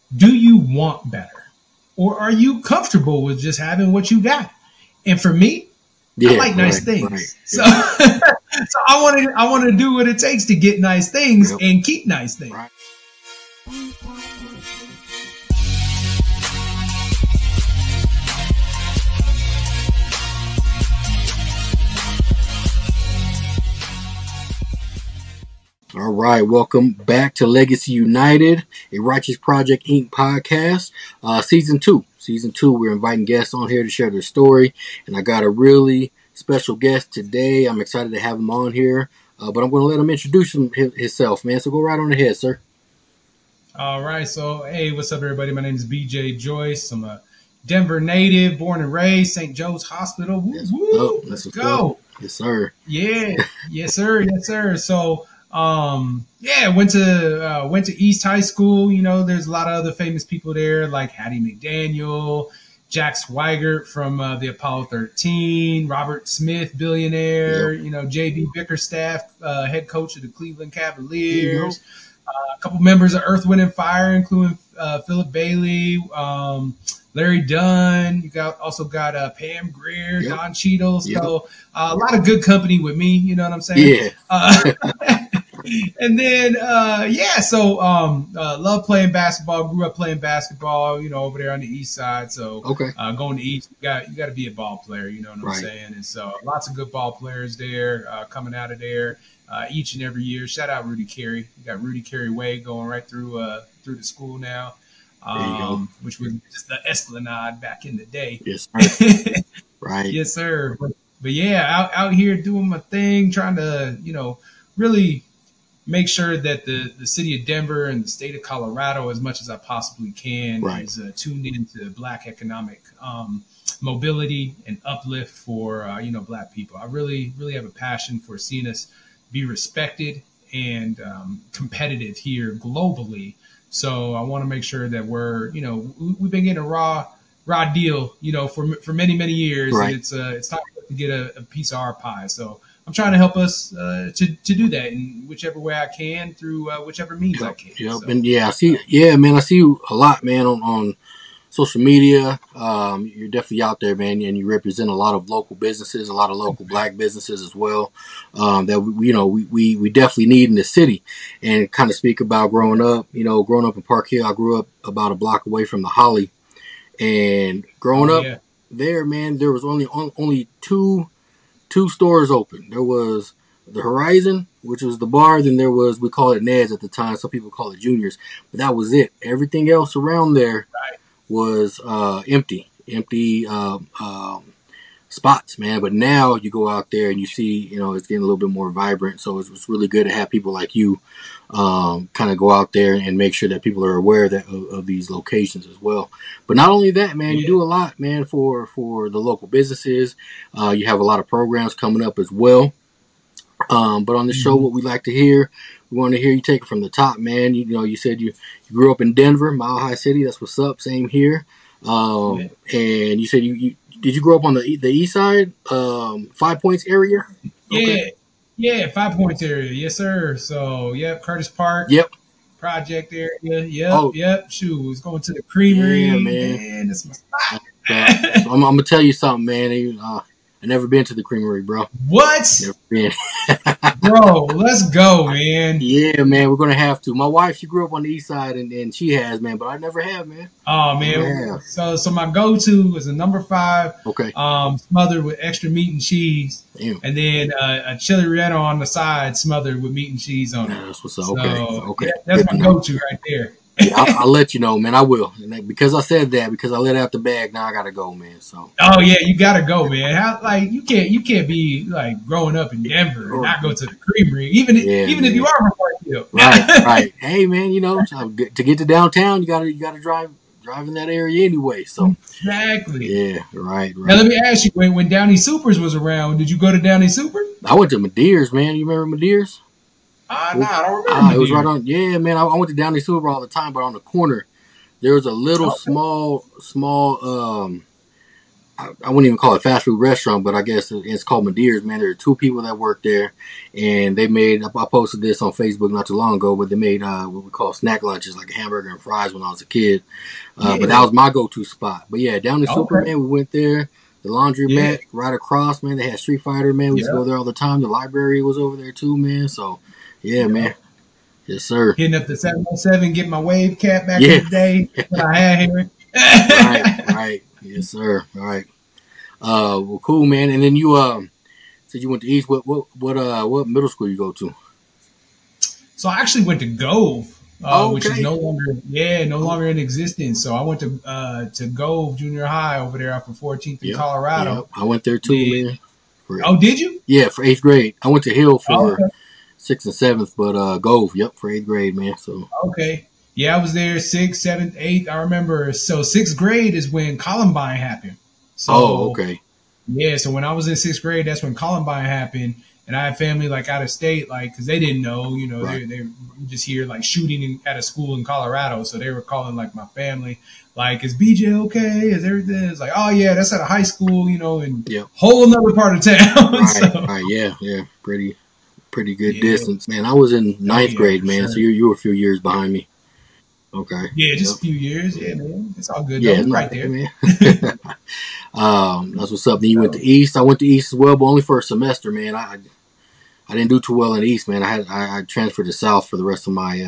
do you want better? Or are you comfortable with just having what you got? And for me, I Yeah, like nice right, things. right. So, Yeah. so I want to do what it takes to get nice things Yep. and keep nice things. Right. All right, welcome back to Legacy United, a Righteous Project Inc. podcast, season 2. Season 2, we're inviting guests on here to share their story, and I got a really special guest today. I'm excited to have him on here, but I'm going to let him introduce himself, man. So go right on ahead, sir. All right. So, hey, what's up, everybody? My name is BJ Joyce. I'm a Denver native, born and raised, St. Joe's Hospital. Woo, Yes, woo. that's Let's what's up. go. Yes, sir. Yeah. Yes, sir. Yes, sir. So, yeah, went to East High School. You know, there's a lot of other famous people there, like Hattie McDaniel, Jack Swigert from the Apollo 13, Robert Smith, billionaire. Yep. You know, JB Bickerstaff, head coach of the Cleveland There you Cavaliers. A couple members of Earth, Wind, and Fire, including Philip Bailey, Larry Dunn. You also got Pam Grier, Yep. Don Cheadle. Yep. So a lot of good company with me. You know what I'm saying? Yeah. And then love playing basketball. Grew up playing basketball. You know, over there on the East Side. So Okay. going to East, you got to be a ball player. You know what I'm Right. saying? And so lots of good ball players there coming out of there. Each and every year. Shout out Rudy Carey. You got Rudy Carey Way going right through the school now, There you go. which was just the Esplanade back in the day. Yes, sir. Right. Yes, sir. But yeah, out here doing my thing, trying to really make sure that the city of Denver and the state of Colorado, as much as I possibly can, Right. is tuned into Black economic mobility and uplift for Black people. I really have a passion for seeing us be respected and competitive here globally. So I want to make sure that we've been getting a raw deal, for many years, Right. and it's time to get a piece of our pie. So I'm trying to help us to do that in whichever way I can through whichever means I can. Yep. So, And yeah, I see. Yeah, man, I see you a lot, man, on social media. You're definitely out there, man, and you represent a lot of local businesses, a lot of local Black businesses as well. That we definitely need in the city. And kind of speak about growing up. Growing up in Park Hill, I grew up about a block away from the Holly, and growing up yeah. there, man, there was only two stores open. There was the Horizon, which was the bar. Then there was, we call it Ned's at the time. Some people call it Juniors, but that was it. Everything else around there was empty spots, man. But now you go out there and you see, it's getting a little bit more vibrant. So it's really good to have people like you kind of go out there and make sure that people are aware of these locations as well. But not only that, man, you do a lot, man, for the local businesses. You have a lot of programs coming up as well. But on the show, what we like to hear, we want to hear you take it from the top, man. You said you grew up in Denver, Mile High City. That's what's up. Same here. And you said you did you grow up on the east side, 5 Points area? Okay. Yeah, 5 Points area. Yes, sir. So, Curtis Park. Yep. Project area. Yep. Shoot, it's going to the Creamery. Yeah, man. That's my spot. So I'm gonna tell you something, man. I never been to the Creamery, bro. What? Never been. Bro, let's go, man. Yeah, man, we're gonna have to. My wife, she grew up on the east side, and she has, man, but I never have, man. Oh man. So my go-to is a number 5. Okay. Smothered with extra meat and cheese. Damn. And then a chili relleno on the side, smothered with meat and cheese on it. Yeah, that's what's up. Okay. Yeah, that's my go-to right there. Yeah, I'll let you know, man. I will. And because I said that, because I let out the bag, now I gotta go, man. So. Oh yeah, you gotta go, man. You can't be like growing up in Denver and not go to the Creamery, even if you are from Park Hill. Right. Hey, man, to get to downtown, you gotta drive in that area anyway. So. Exactly. Yeah. Right. Now let me ask you: when Downey Supers was around, did you go to Downey Super? I went to Madeir's, man. You remember Madeir's? I don't remember. It was right on. Yeah, man. I went to Downey Super all the time, but on the corner, there was a little small. I wouldn't even call it fast food restaurant, but I guess it's called Medeiros, man. There are two people that work there, and they made. I posted this on Facebook not too long ago, but they made what we call snack lunches, like a hamburger and fries when I was a kid. But that Yeah. was my go-to spot. But yeah, down in Okay. Superman, we went there. The Yeah. laundromat right across, man. They had Street Fighter, man. We used to Yeah. go there all the time. The library was over there too, man. So yeah, Yeah. man. Yes, sir. Hitting up the 707, get my wave cap back in Yeah. the day when I had here. Right. Right. Yes, sir. All right. Well, cool, man. And then you said you went to East. What middle school you go to? So I actually went to Gove, Oh, which is okay. no Oh, longer in existence. So I went to Gove Junior High over there off of 14th in yep. Yep. Colorado. I went there too, Yeah. man. For, Oh, did you? yeah, for eighth grade. I went to Hill Oh, for sixth and seventh, but Gove, yep, for eighth grade, man. So, okay. Yeah, I was there sixth, seventh, eighth. I remember. So sixth grade is when Columbine happened. oh, So okay. yeah, so when I was in sixth grade, that's when Columbine happened, and I had family like out of state, like because they didn't know, Right. they just hear like shooting at a school in Colorado, so they were calling like my family, like is BJ okay? Is everything? It's like, oh yeah, that's at a high school, in Yep. whole another part of town. Right. So Right. Yeah. Yeah. Pretty good yeah, distance, man. I was in oh ninth yeah, grade, for man. So sure. you were a few years behind me. Okay. Yeah, Yep. just a few years. Yeah, man, it's all good though. Yeah. We No, right there. man. That's what's up. Then you went to So, East. I went to East as well, but only for a semester, man. I didn't do too well in East, man. I transferred to South for the rest of my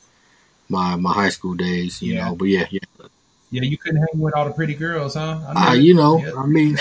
my high school days, you yeah, know. But yeah, yeah. yeah, you couldn't hang with all the pretty girls, huh? I know it. Yep. I mean,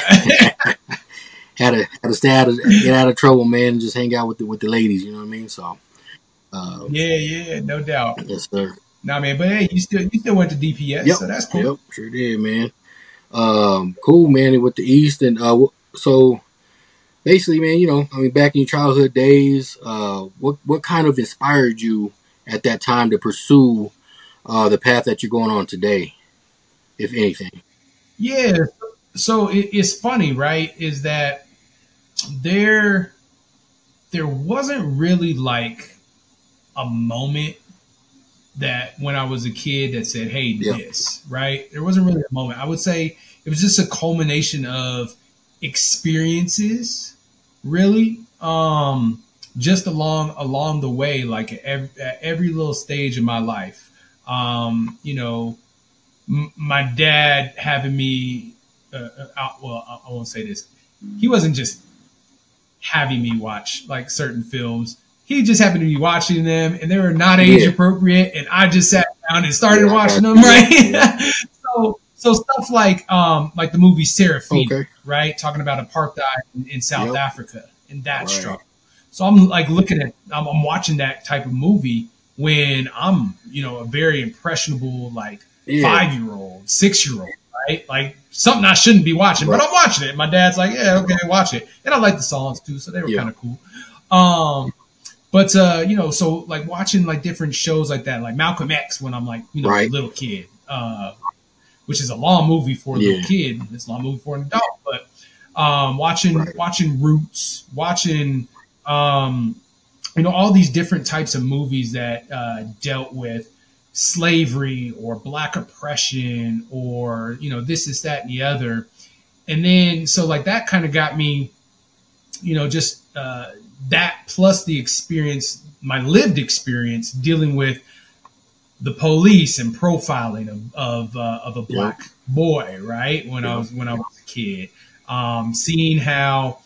had to stay out of get out of trouble, man, and just hang out with the ladies. You know what I mean? So, uh, Yeah, yeah, no doubt. yes, sir. Nah, man, but hey, you still went to DPS, Yep, so that's cool. yep, sure did, man. Cool, man. With the East, and so basically, man, I mean, back in your childhood days, what kind of inspired you at that time to pursue the path that you're going on today, if anything? Yeah. So it's funny, right? Is that there there wasn't really like a moment that when I was a kid that said, "Hey, Yep, this," right? There wasn't really a moment. I would say it was just a culmination of experiences, really. Just along the way, like at every little stage of my life. My dad having me. I won't say this. He wasn't just having me watch like certain films. He just happened to be watching them, and they were not age yeah, appropriate, and I just sat down and started yeah. I watching got them. you. Yep, yep. Right. So stuff like the movie Serafina, Okay. right, talking about apartheid in South Yep. Africa and that Right. struggle. So I'm like I'm watching that type of movie when I'm a very impressionable like Yeah. 5 year old, 6 year old, right? Like something I shouldn't be watching, but Right. I'm watching it. My dad's like, yeah, okay, watch it, and I like the songs too, so they were Yeah. kind of cool. Um, but so like watching like different shows like that, like Malcolm X, when I'm like a Right. little kid, which is a long movie for a little Yeah. kid. It's a long movie for an adult, but watching Right. watching Roots, watching um, all these different types of movies that dealt with slavery or black oppression or this is that and the other, and then so like that kind of got me, just that plus the experience, my lived experience dealing with the police and profiling of a Yep. black boy, right? Yep. When I was a kid, seeing how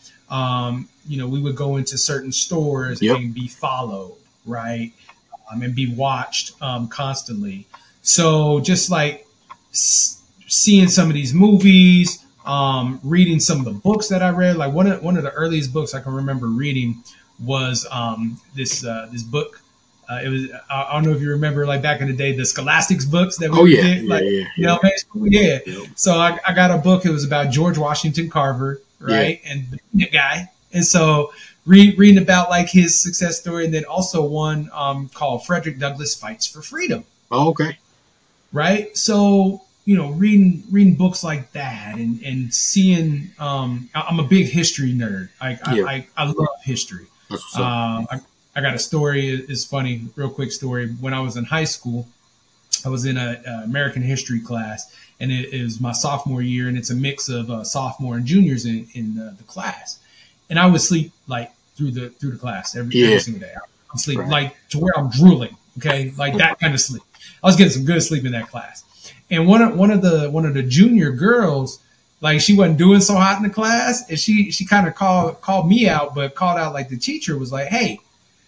we would go into certain stores Yep. and be followed, right, and be watched constantly. So just like seeing some of these movies, reading some of the books that I read, like one of the earliest books I can remember reading was this book. It was I don't know if you remember like back in the day the Scholastics books that we Oh would yeah. get Yeah. like Yeah. Yeah. elementary school. Yeah. Yep. So I got a book. It was about George Washington Carver, Yeah. right, and the guy. And so reading about like his success story, and then also one called Frederick Douglass Fights for Freedom, Oh, okay. right? So reading books like that and seeing I'm a big history nerd. Yeah. I love history. That's what's up. I got a story. It's funny, real quick story. When I was in high school, I was in a American history class, and it was my sophomore year, and it's a mix of sophomore and juniors in the class. And I would sleep like through the class every single day. I'm sleeping like to where I'm drooling. Okay, like that kind of sleep. I was getting some good sleep in that class. And one of the junior girls, like she wasn't doing so hot in the class, and she kind of called me out, but called out like the teacher was like, "Hey,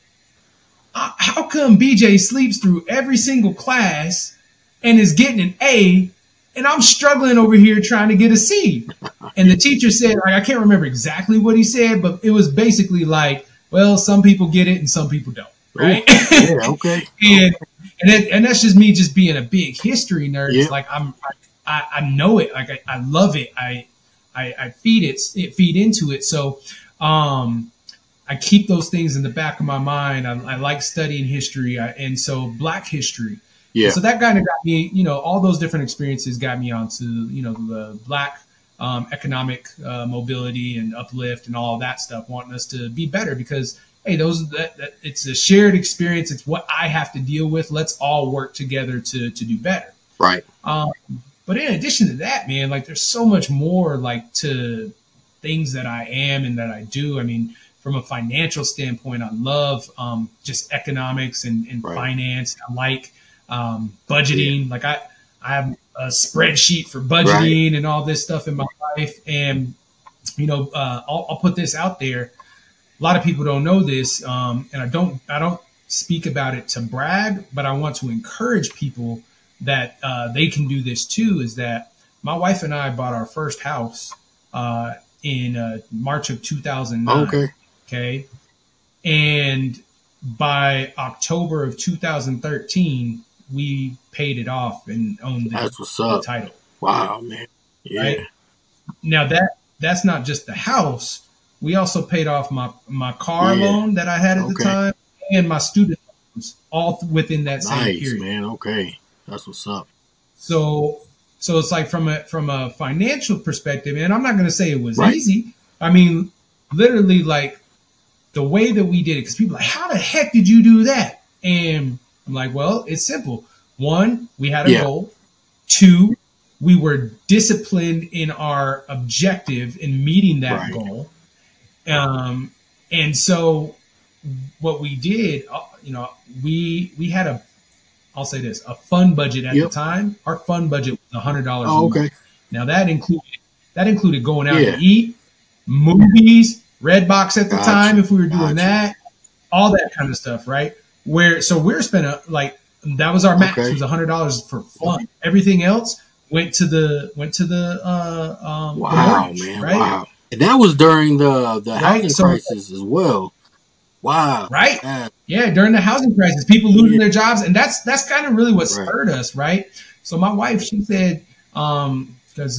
how come BJ sleeps through every single class and is getting an A, and I'm struggling over here trying to get a C?" And the teacher said, like, I can't remember exactly what he said, but it was basically like, well, some people get it and some people don't, right? Yeah, okay. and that's just me just being a big history nerd. Yeah. It's like I know it, like I love it. I feed into it. So I keep those things in the back of my mind. I like studying history, and so Black history. Yeah. So that kind of got me, all those different experiences got me onto, the Black economic mobility and uplift and all that stuff, wanting us to be better because, hey, it's a shared experience. It's what I have to deal with. Let's all work together to do better. Right. But in addition to that, man, like there's so much more like to things that I am and that I do. I mean, from a financial standpoint, I love just economics and finance. I like budgeting. Like I have a spreadsheet for budgeting and all this stuff in my life. And, I'll put this out there. A lot of people don't know this. And I don't speak about it to brag, but I want to encourage people that they can do this too, is that my wife and I bought our first house in March of 2009. Okay. And by October of 2013, we paid it off and owned the title. Wow, man. Yeah. Right? Now that's not just the house. We also paid off my car loan that I had at the time and my student loans all within that same period. Man. Okay. That's what's up. So it's like from a financial perspective, and I'm not going to say it was easy. I mean, literally, like the way that we did it, because people are like, how the heck did you do that? And I'm like, well, it's simple. One, we had a goal. Two, we were disciplined in our objective in meeting that goal. And so what we did, we had I'll say this, a fund budget at the time. Our fund budget was $100 a month. Now that included going out to eat, movies, Redbox at the time if we were doing that, all that kind of stuff, right? So we're spending that was our max. It was $100 for fun. Everything else went to the wow, man, right? Wow. And that was during the housing crisis as well. Wow. Right. Yeah, during the housing crisis, people losing their jobs, and that's kind of really what spurred us, right? So my wife, she said, because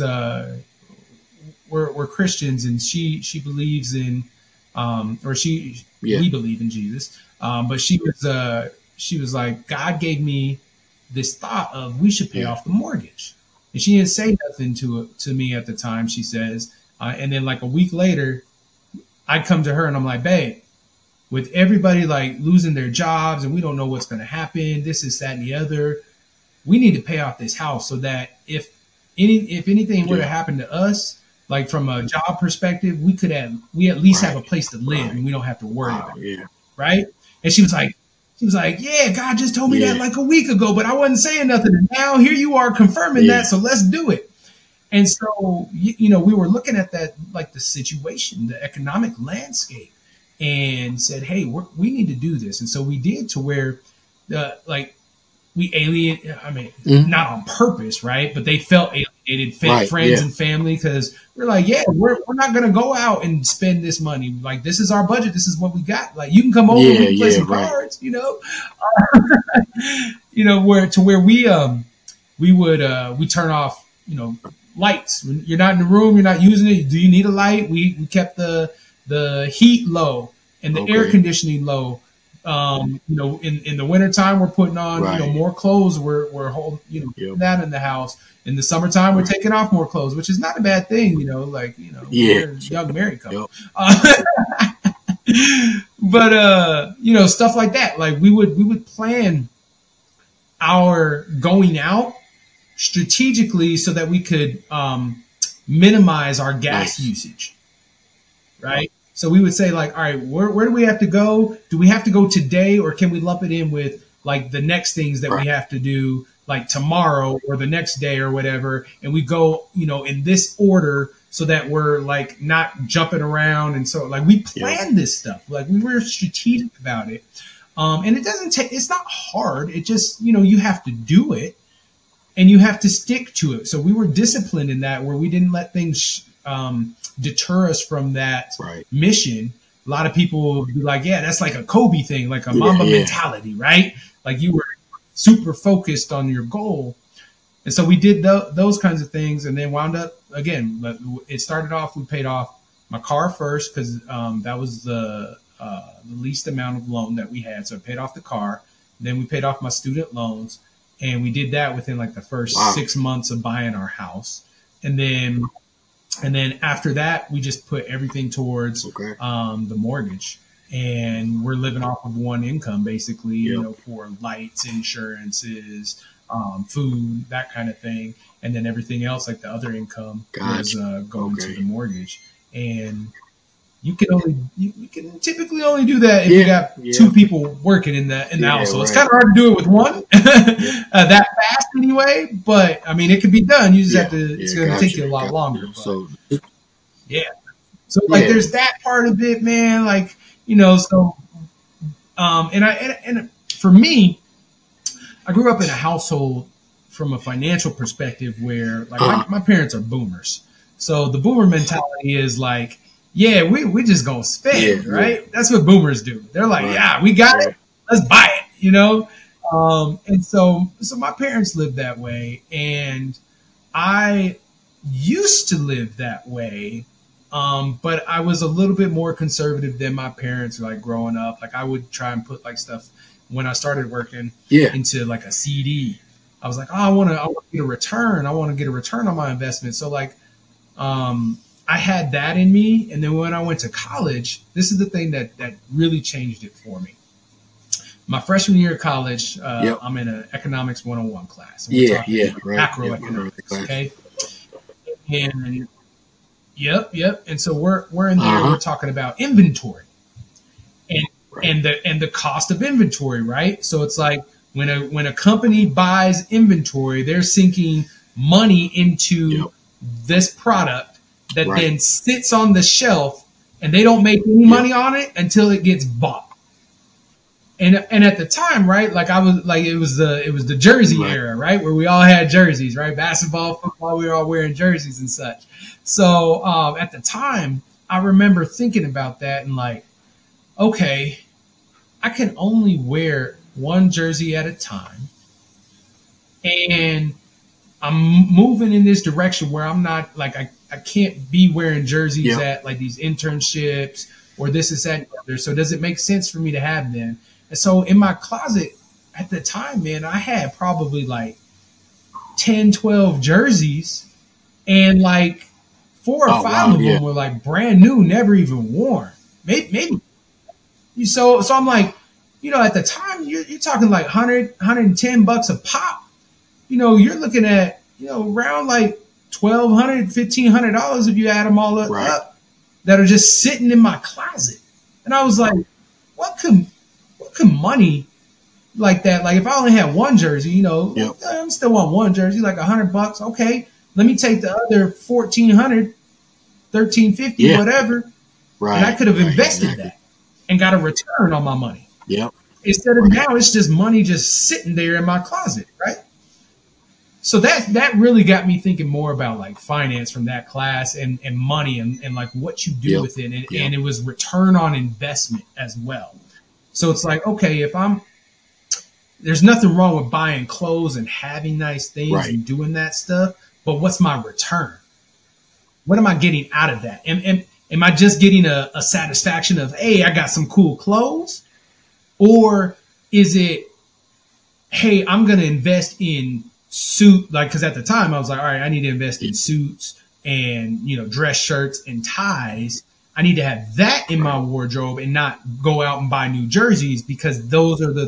we're Christians, and she believes in, we believe in Jesus, but she was like, God gave me this thought of we should pay off the mortgage, and she didn't say nothing to me at the time. She says, and then like a week later, I come to her and I'm like, babe, with everybody like losing their jobs and we don't know what's going to happen, this is that and the other, we need to pay off this house so that if anything were to happen to us, like from a job perspective, we at least have a place to live and we don't have to worry about it. Right. And she was like, yeah, God just told me that like a week ago, but I wasn't saying nothing. And now here you are confirming that. So let's do it. And so, we were looking at that, like the situation, the economic landscape, and said, hey, we need to do this. And so we did, to where we not on purpose, right? But they felt alienated, friends and family, because we're like, we're not going to go out and spend this money. Like, this is our budget. This is what we got. Like, you can come over and we can play some cards, where we turn off, lights. When you're not in the room, you're not using it. Do you need a light? We kept the heat low and the air conditioning low. In the wintertime, we're putting on, more clothes. We're holding, that in the house. In the summertime, we're taking off more clothes, which is not a bad thing, we're a young married couple. But, stuff like that. Like we would plan our going out strategically so that we could minimize our gas usage, right? So we would say like, all right, where do we have to go? Do we have to go today, or can we lump it in with like the next things that we have to do like tomorrow or the next day or whatever? And we go, in this order so that we're like not jumping around. And so like we planned this stuff, like we were strategic about it. And it doesn't take, it's not hard. It just, you have to do it and you have to stick to it. So we were disciplined in that, where we didn't let things deter us from that mission. A lot of people will be like, yeah, that's like a Kobe thing, like a Mamba mentality, right? Like you were super focused on your goal. And so we did those kinds of things, and then wound up, again, it started off, we paid off my car first because that was the least amount of loan that we had. So I paid off the car. Then we paid off my student loans, and we did that within like the first 6 months of buying our house. And then after that, we just put everything towards the mortgage, and we're living off of one income basically, for lights, insurances, food, that kind of thing. And then everything else, like the other income, was going to the mortgage. And you can typically only do that if you got two people working in the house. So it's kind of hard to do it with one that fast anyway. But I mean, it can be done. You just have to. It's going to take you a lot longer. But, so like, there's that part of it, man. Like, so and for me, I grew up in a household from a financial perspective where like my parents are boomers. So the boomer mentality is like, yeah, we just gonna spend, right? That's what boomers do. They're like, yeah, we got it, let's buy it, And so my parents lived that way, and I used to live that way, but I was a little bit more conservative than my parents. Like growing up, like I would try and put like stuff when I started working into like a CD. I was like, oh, I want to get a return. I want to get a return on my investment. So like, I had that in me. And then when I went to college, this is the thing that really changed it for me. My freshman year of college, I'm in an economics 101 class. And we're talking macroeconomics, okay? And yep. And so we're in there. We're talking about inventory and the cost of inventory, right? So it's like when a company buys inventory, they're sinking money into this product that then sits on the shelf, and they don't make any money on it until it gets bought. And at the time, right, like I was like, it was the jersey era, right, where we all had jerseys, right, basketball, football, we were all wearing jerseys and such. So at the time, I remember thinking about that and like, okay, I can only wear one jersey at a time, and I'm moving in this direction where I'm not like, I can't be wearing jerseys at like these internships or this and that and other. So does it make sense for me to have them? And so in my closet at the time, man, I had probably like 10, 12 jerseys, and like 4 or 5 of them were like brand new, never even worn. Maybe. So I'm like, at the time you're talking like $100, $110 a pop. You're looking at, around like $1,200, $1,500 if you add them all up that are just sitting in my closet. And I was like, what could money like that? Like if I only had one jersey, I'm still on one jersey, like $100. Okay, let me take the other $1,400, $1,350, whatever. Right. And I could have invested that and got a return on my money. Yep. Instead of now, it's just money just sitting there in my closet, right? So that really got me thinking more about like finance from that class and money and like what you do with it. And it was return on investment as well. So it's like, okay, there's nothing wrong with buying clothes and having nice things and doing that stuff, but what's my return? What am I getting out of that? Am I just getting a satisfaction of, hey, I got some cool clothes? Or is it, hey, I'm going to invest in suit, like, because at the time I was like, all right, I need to invest in suits and, dress shirts and ties. I need to have that in my wardrobe and not go out and buy new jerseys, because those are the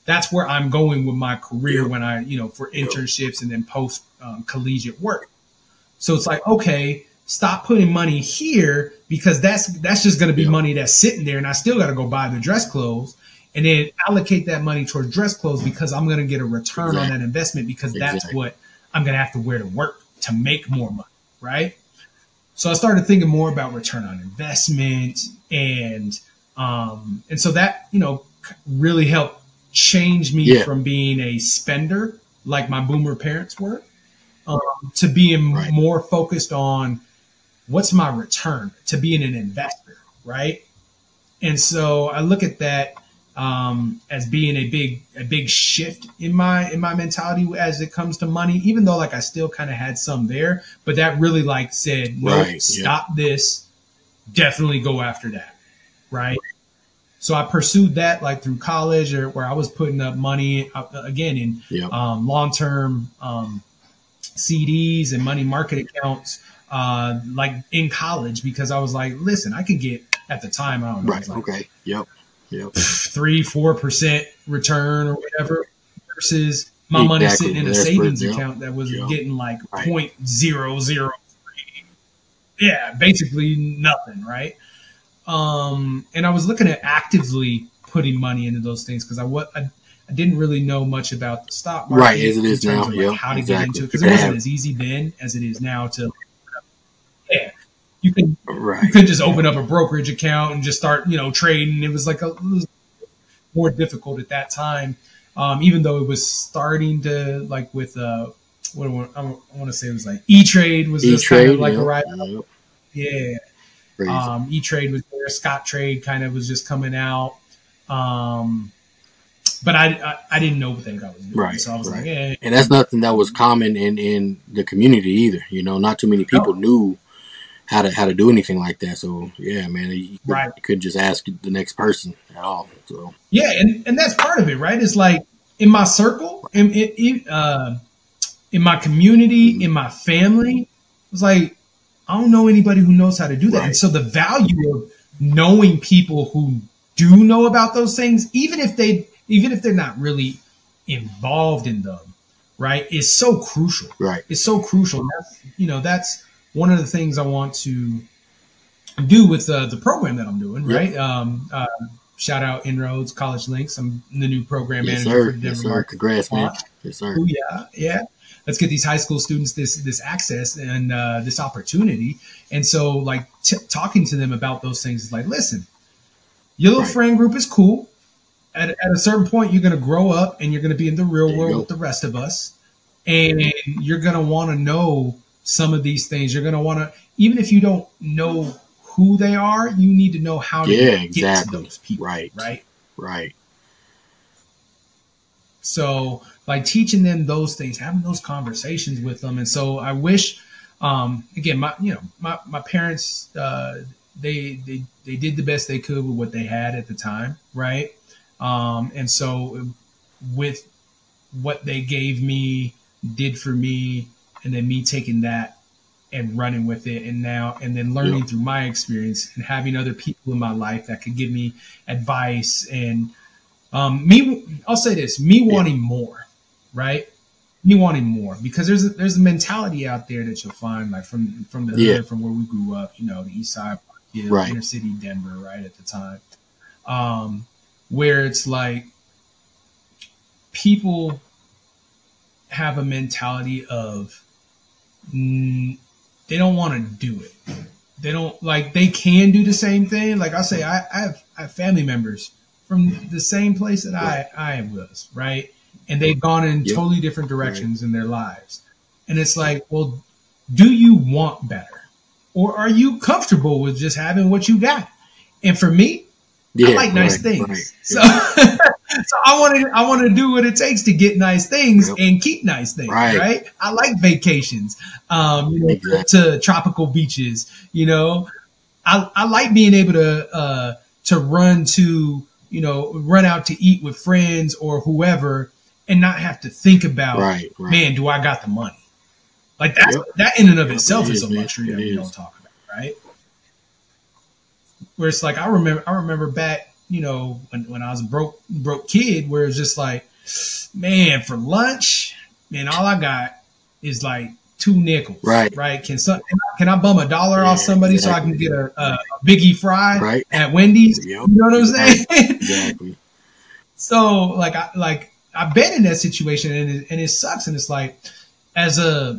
that's where I'm going with my career Yep. when I, for Yep. internships and then post collegiate work. So it's like, okay, stop putting money here because that's just going to be Yep. money that's sitting there, and I still got to go buy the dress clothes, and then allocate that money towards dress clothes because I'm going to get a return on that investment because that's Exactly. what I'm going to have to wear to work to make more money, right? So I started thinking more about return on investment, and so that really helped change me Yeah. from being a spender like my boomer parents were, to being Right. more focused on what's my return, to being an investor, right? And so I look at that as being a big shift in my mentality as it comes to money. Even though like I still kind of had some there, but that really like said, no, Right. stop this, definitely go after that, right? So I pursued that like through college, or where I was putting up money again in Yep. long term CDs and money market accounts, like in college, because I was like, listen, I could get at the time, I don't know, it Right. was like Okay. Yep. Yep. 3-4% return or whatever, versus my money Exactly. sitting in a That's savings yep. account that was Yep. getting like Right. 0.00. Yeah, basically nothing, right? And I was looking at actively putting money into those things because I didn't really know much about the stock market, Right, as it is in terms now. of like Yep. how to Exactly. get into it, because it wasn't as easy then as it is now to, yeah, you can Right. just open up a brokerage account and just start trading. It was more difficult at that time, even though it was starting to like with what I want to say, it was like E-Trade was just kind of E-Trade. like Yep. a ride. Yep. Yeah. Crazy. E-Trade was there. Scott Trade kind of was just coming out. But I didn't know what the heck I was doing. Right. So I was Right. like, yeah. And that's nothing that was common in the community either. Not too many people knew how to do anything like that. So yeah, man, you couldn't just ask the next person at all. So yeah, and that's part of it, right? It's like in my circle, in my community, in my family, it's like I don't know anybody who knows how to do that. Right. And so the value of knowing people who do know about those things, even if they're not really involved in them, right, is so crucial. Right. It's so crucial. That's one of the things I want to do with the program that I'm doing, right? Yep. Shout out Inroads College Links. I'm the new program Yes, manager sir. for the Yes, Denver sir. market. Congrats, man. Yes, sir. Oh, yeah. Let's get these high school students this access and this opportunity. And so, like, talking to them about those things is like, listen, your little friend group is cool. At a certain point, you're going to grow up and you're going to be in the real world with the rest of us. And you're going to want to know some of these things. You're going to want to, even if you don't know who they are, you need to know how to get to those people. Right. So, like, teaching them those things, having those conversations with them. And so I wish, again, my parents, they did the best they could with what they had at the time. Right. And so with what they gave me, did for me, and then me taking that and running with it, and then learning through my experience and having other people in my life that could give me advice, and I'll say this, me wanting more, right? Me wanting more, because there's a mentality out there that you'll find, like from the hood, from where we grew up, the East Side, inner city Denver, right at the time, where it's like people have a mentality of they don't want to do it. They don't, like, they can do the same thing. Like I say, I have family members from the same place that I was, right? And they've gone in totally different directions in their lives. And it's like, well, do you want better? Or are you comfortable with just having what you got? And for me, I like nice things. So so I want to do what it takes to get nice things and keep nice things, right? I like vacations, to tropical beaches. I like being able to run out to eat with friends or whoever, and not have to think about, man, do I got the money? Like that in and of itself is a luxury that we don't talk about, right? Where it's like I remember back when I was a broke kid, where it's just like, man, for lunch, man, all I got is like 2 nickels, Right. right? Can I bum $1 off somebody so I can get a Biggie fry Right. at Wendy's? Yep. You know what I'm saying? Exactly. So I've been in that situation, and it sucks. And it's like, as a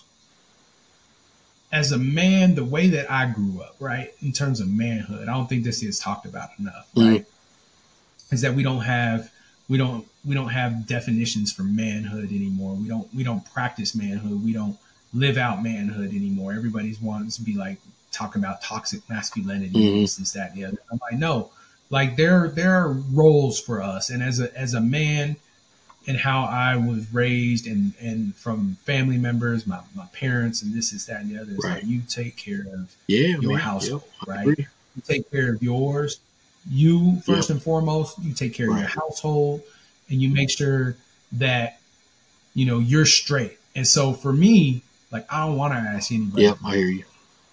man, the way that I grew up, right, in terms of manhood, I don't think this is talked about enough, right? Is that we don't have definitions for manhood anymore. We don't practice manhood. We don't live out manhood anymore. Everybody's wants to be like talking about toxic masculinity, this, that, and the other. I'm like, no, like there are roles for us, and as a man, and how I was raised, and from family members, my parents, and this is that and the other. It's Right. like, you take care of your household, right? Agree. You take care of yours. You first and foremost, you take care of your household, and you make sure that you're straight. And so for me, like, I don't want to ask anybody. Yep, I hear you.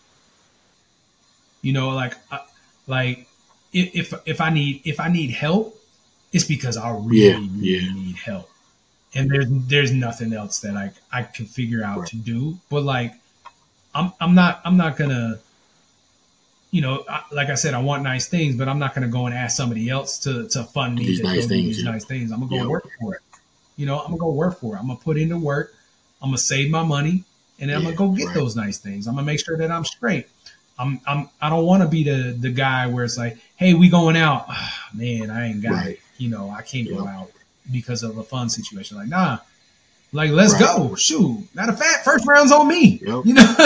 If I need help, it's because I really need help, and there's nothing else that I can figure out to do. But like, I'm not gonna, like I said, I want nice things, but I'm not gonna go and ask somebody else to fund me these nice things. Nice things. I'm gonna go work for it. I'm gonna go work for it. I'm gonna put into work. I'm gonna save my money, and then I'm gonna go get those nice things. I'm gonna make sure that I'm straight. I don't want to be the guy where it's like, hey, we going out. Oh, man, I ain't got it. I can't go out because of a fun situation. Like, nah, like, let's go. Shoot. Matter of fact, first round's on me. Yep.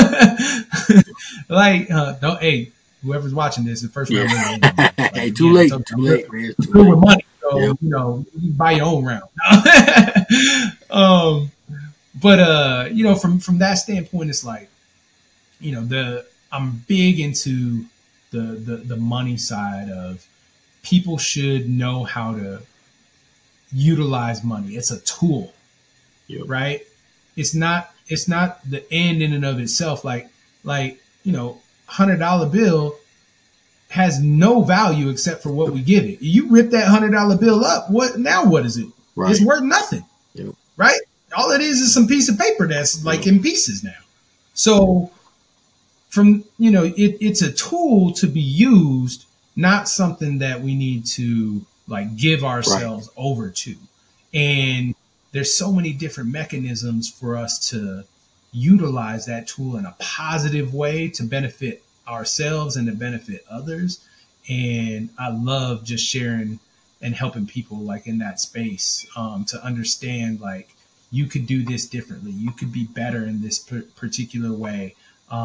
Like, don't, hey, whoever's watching this, the first round. Like, hey, too late, man. Too late. With money, so you can buy your own round. But from that standpoint, it's like, I'm big into the money side of, people should know how to utilize money. It's a tool, right? It's not the end in and of itself. Like $100 bill has no value except for what we give it. You rip that $100 bill up, what is it? Right. It's worth nothing, right? All it is some piece of paper that's like in pieces now. So it's a tool to be used, not something that we need to like give ourselves over to. And there's so many different mechanisms for us to utilize that tool in a positive way to benefit ourselves and to benefit others. And I love just sharing and helping people like in that space, to understand, like, you could do this differently. You could be better in this particular way.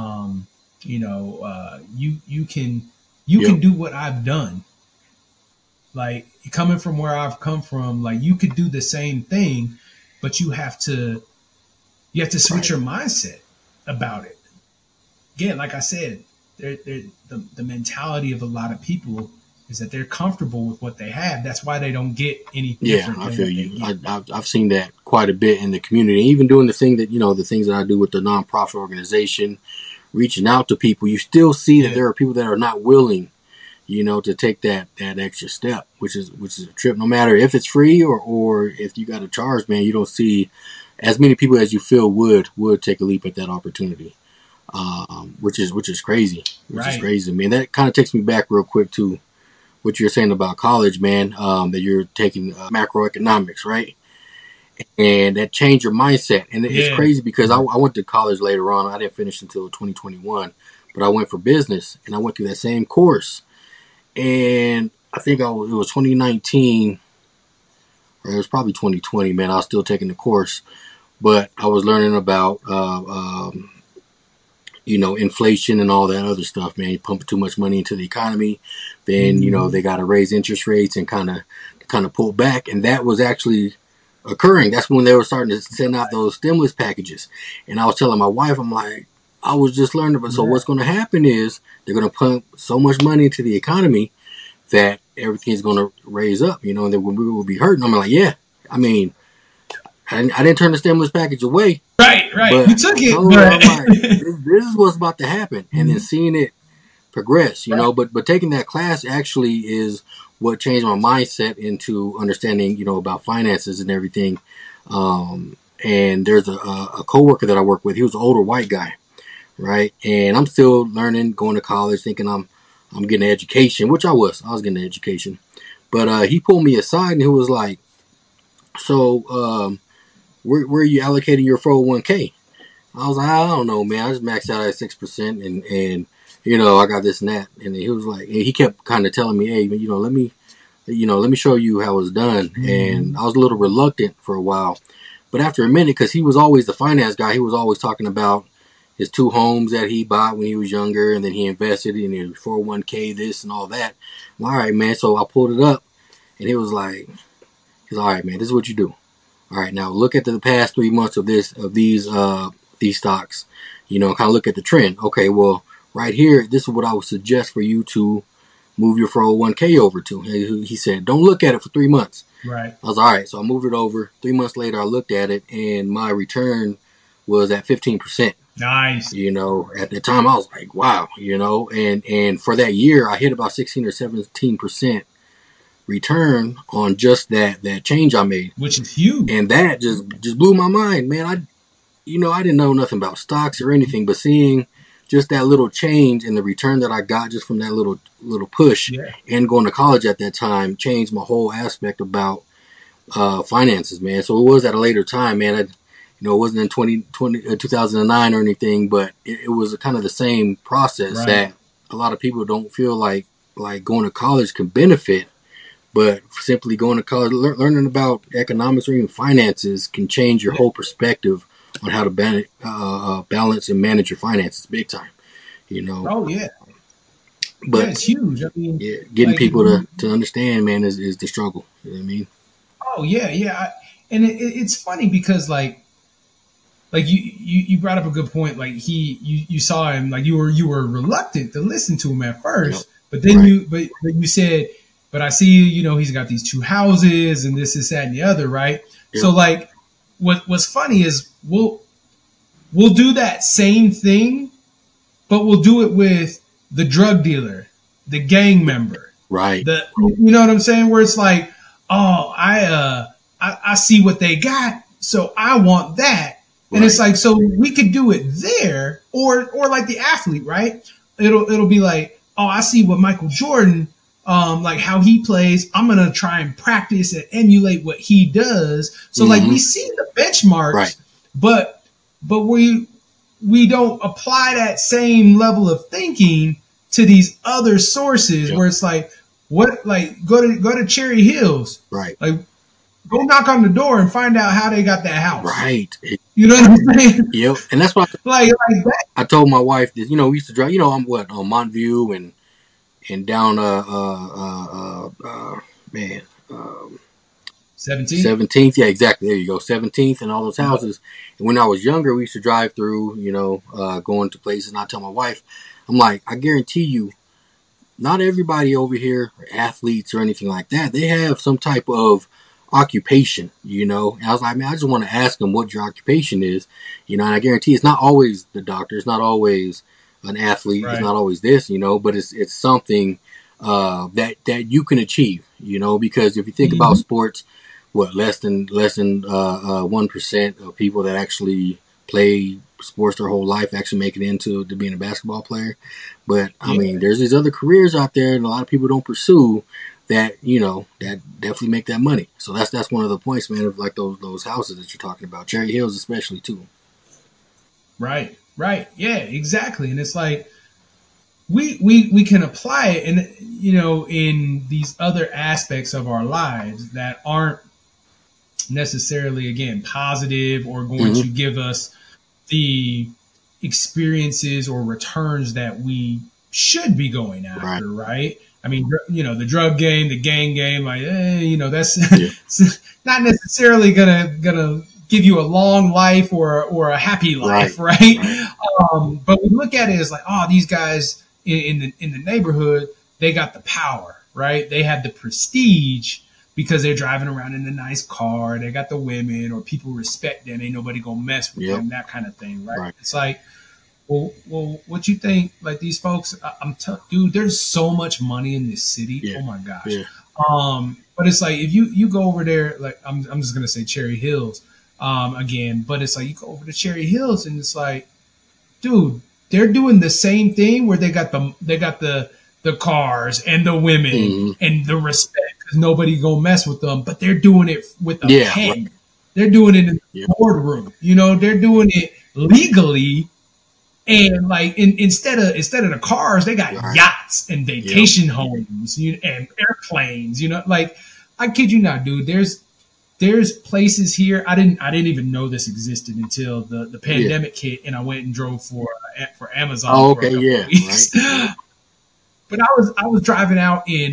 You can do what I've done. Like, coming from where I've come from, like, you could do the same thing, but you have to switch your mindset about it. Again, like I said, the mentality of a lot of people is that they're comfortable with what they have. That's why they don't get anything. Yeah, I feel you. I've seen that quite a bit in the community. Even doing the things that I do with the nonprofit organization, reaching out to people, you still see that there are people that are not willing, to take that extra step, which is a trip. No matter if it's free or if you got to charge, man, you don't see as many people as you feel would take a leap at that opportunity, which is crazy. Which is crazy, man. That kind of takes me back real quick to what you're saying about college, man. That you're taking macroeconomics, right? And that changed your mindset. And it's crazy because I went to college later on. I didn't finish until 2021, but I went for business, and I went through that same course. And I think it was 2019, or it was probably 2020, man. I was still taking the course, but I was learning about, inflation and all that other stuff, man. You pump too much money into the economy, then, they got to raise interest rates and kind of pull back. And that was actually occurring. That's when they were starting to send out those stimulus packages. And I was telling my wife, I'm like, I was just learning, but so what's going to happen is they're going to pump so much money into the economy that everything's going to raise up, and then we will be hurting. I'm like, yeah, I mean, I didn't turn the stimulus package away. Right. You took it. I'm like, this is what's about to happen. And then seeing it progress, you know. But taking that class actually is what changed my mindset into understanding, you know, about finances and everything. And there's a coworker that I work with. He was an older white guy, right? And I'm still learning, going to college, thinking I'm getting an education, which I was getting an education. But he pulled me aside and he was like, "So, where are you allocating your 401k?" I was like, "I don't know, man. I just maxed out at 6%, and you know, I got this and that." And he was like, he kept kind of telling me, "Hey, you know, let me show you how it's done." And I was a little reluctant for a while, but after a minute, because he was always the finance guy, he was always talking about his 2 homes that he bought when he was younger, and then he invested in his 401k, this and all that. I'm like, all right, man. So I pulled it up, and he was like, "All right, man, this is what you do. All right, now look at the past 3 months of these stocks, you know, kind of look at the trend. Okay, well, right here, this is what I would suggest for you to move your 401k over to." He said, "Don't look at it for 3 months." Right. I was all right, so I moved it over. 3 months later, I looked at it, and my return was at 15%. Nice. You know, at the time, I was like, wow, you know, and for that year, I hit about 16 or 17% return on just that change I made, which is huge. And that just blew my mind, man. I didn't know nothing about stocks or anything, but seeing just that little change and the return that I got just from that little push, and going to college at that time changed my whole aspect about finances, man. So it was at a later time, man. It wasn't in 2009 or anything, but it was kind of the same process that a lot of people don't feel like going to college can benefit. But simply going to college, learning about economics or even finances can change your whole perspective on how to balance and manage your finances big time, you know. Oh, yeah. But it's huge. I mean, getting people to understand, man, is the struggle. You know what I mean? Oh, yeah, yeah. And it's funny because, like you brought up a good point. Like you saw him, like you were reluctant to listen to him at first, but then you said, but I see, you know, he's got these 2 houses and this, that, and the other, right? Yep. So like, what's funny is we'll do that same thing, but we'll do it with the drug dealer, the gang member, right? You know what I'm saying? Where it's like, oh, I see what they got, so I want that. And it's like, so we could do it there, or like the athlete, right? It'll be like, oh, I see what Michael Jordan, like how he plays. I'm gonna try and practice and emulate what he does. So like we see the benchmarks, but we don't apply that same level of thinking to these other sources where it's like, what, like go to Cherry Hills, right? Like go knock on the door and find out how they got that house, right? You know what I'm saying? Yep. And that's why like that. I told my wife that, you know, we used to drive, you know, I'm on Montview and down 17th. Yeah, exactly. There you go. 17th and all those houses. And when I was younger, we used to drive through, you know, going to places, and I tell my wife, I'm like, I guarantee you, not everybody over here are athletes or anything like that. They have some type of occupation, you know. And I was like, man, I just want to ask them what your occupation is, you know. And I guarantee it's not always the doctor, it's not always an athlete, it's not always this, you know, but it's something that you can achieve, you know, because if you think about sports, what, less than 1% of people that actually play sports their whole life actually make it into being a basketball player. But I mean, there's these other careers out there, and a lot of people don't pursue that, you know, that definitely make that money. So that's one of the points, man, of like those houses that you're talking about, Cherry Hills especially too. Right. Yeah, exactly. And it's like we can apply it in, you know, in these other aspects of our lives that aren't necessarily, again, positive or going to give us the experiences or returns that we should be going after, right? I mean, you know, the drug game, the gang game, like, you know, that's not necessarily gonna give you a long life or a happy life, right? But we look at it as like, oh, these guys in the neighborhood, they got the power, right? They have the prestige because they're driving around in a nice car. They got the women, or people respect them. Ain't nobody gonna mess with them, that kind of thing, right? It's like, Well, what you think? Like these folks, dude. There's so much money in this city. Yeah. Oh my gosh. Yeah. But it's like if you go over there, like I'm just gonna say Cherry Hills, again. But it's like you go over to Cherry Hills, and it's like, dude, they're doing the same thing where they got the cars and the women and the respect because nobody gonna mess with them, but they're doing it with a pen. Right. They're doing it in the Yeah. boardroom. They're doing it legally. And like instead of the cars, they got Right. yachts and vacation homes, and airplanes. Like I kid you not, dude. There's places here I didn't even know this existed until the pandemic hit, and I went and drove for Amazon Oh, for a okay. couple Yeah. of weeks. Right. But I was driving out in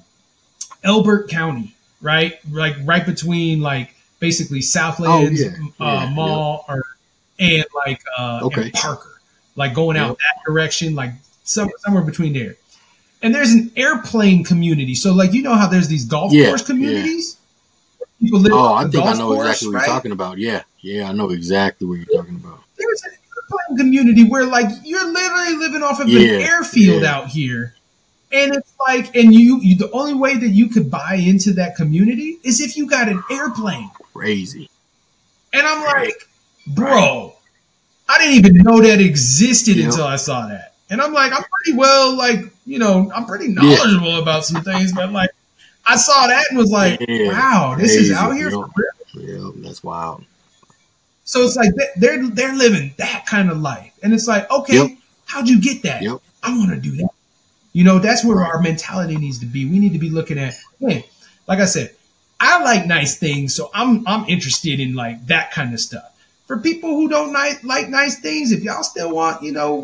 Elbert County, right, like right between like basically Southlands Mall and like and Parker, like going out that direction, like somewhere between there. And there's an airplane community. So like how there's these golf course communities. People live Oh, on I the think I golf know course, exactly what right? you're talking about. Yeah. Yeah, I know exactly what you're talking about. There's an airplane community where like you're literally living off of an airfield out here. And it's like, and you the only way that you could buy into that community is if you got an airplane. Crazy. And I'm like, bro, I didn't even know that existed until I saw that. And I'm like, I'm pretty well, like, I'm pretty knowledgeable about some things, but like, I saw that and was like, wow, this is out here for real. Yeah, that's wild. So it's like they're living that kind of life, and it's like, okay, how'd you get that? Yep. I want to do that. That's where our mentality needs to be. We need to be looking at, man, like I said, I like nice things, so I'm interested in like that kind of stuff. For people who don't like nice things, if y'all still want,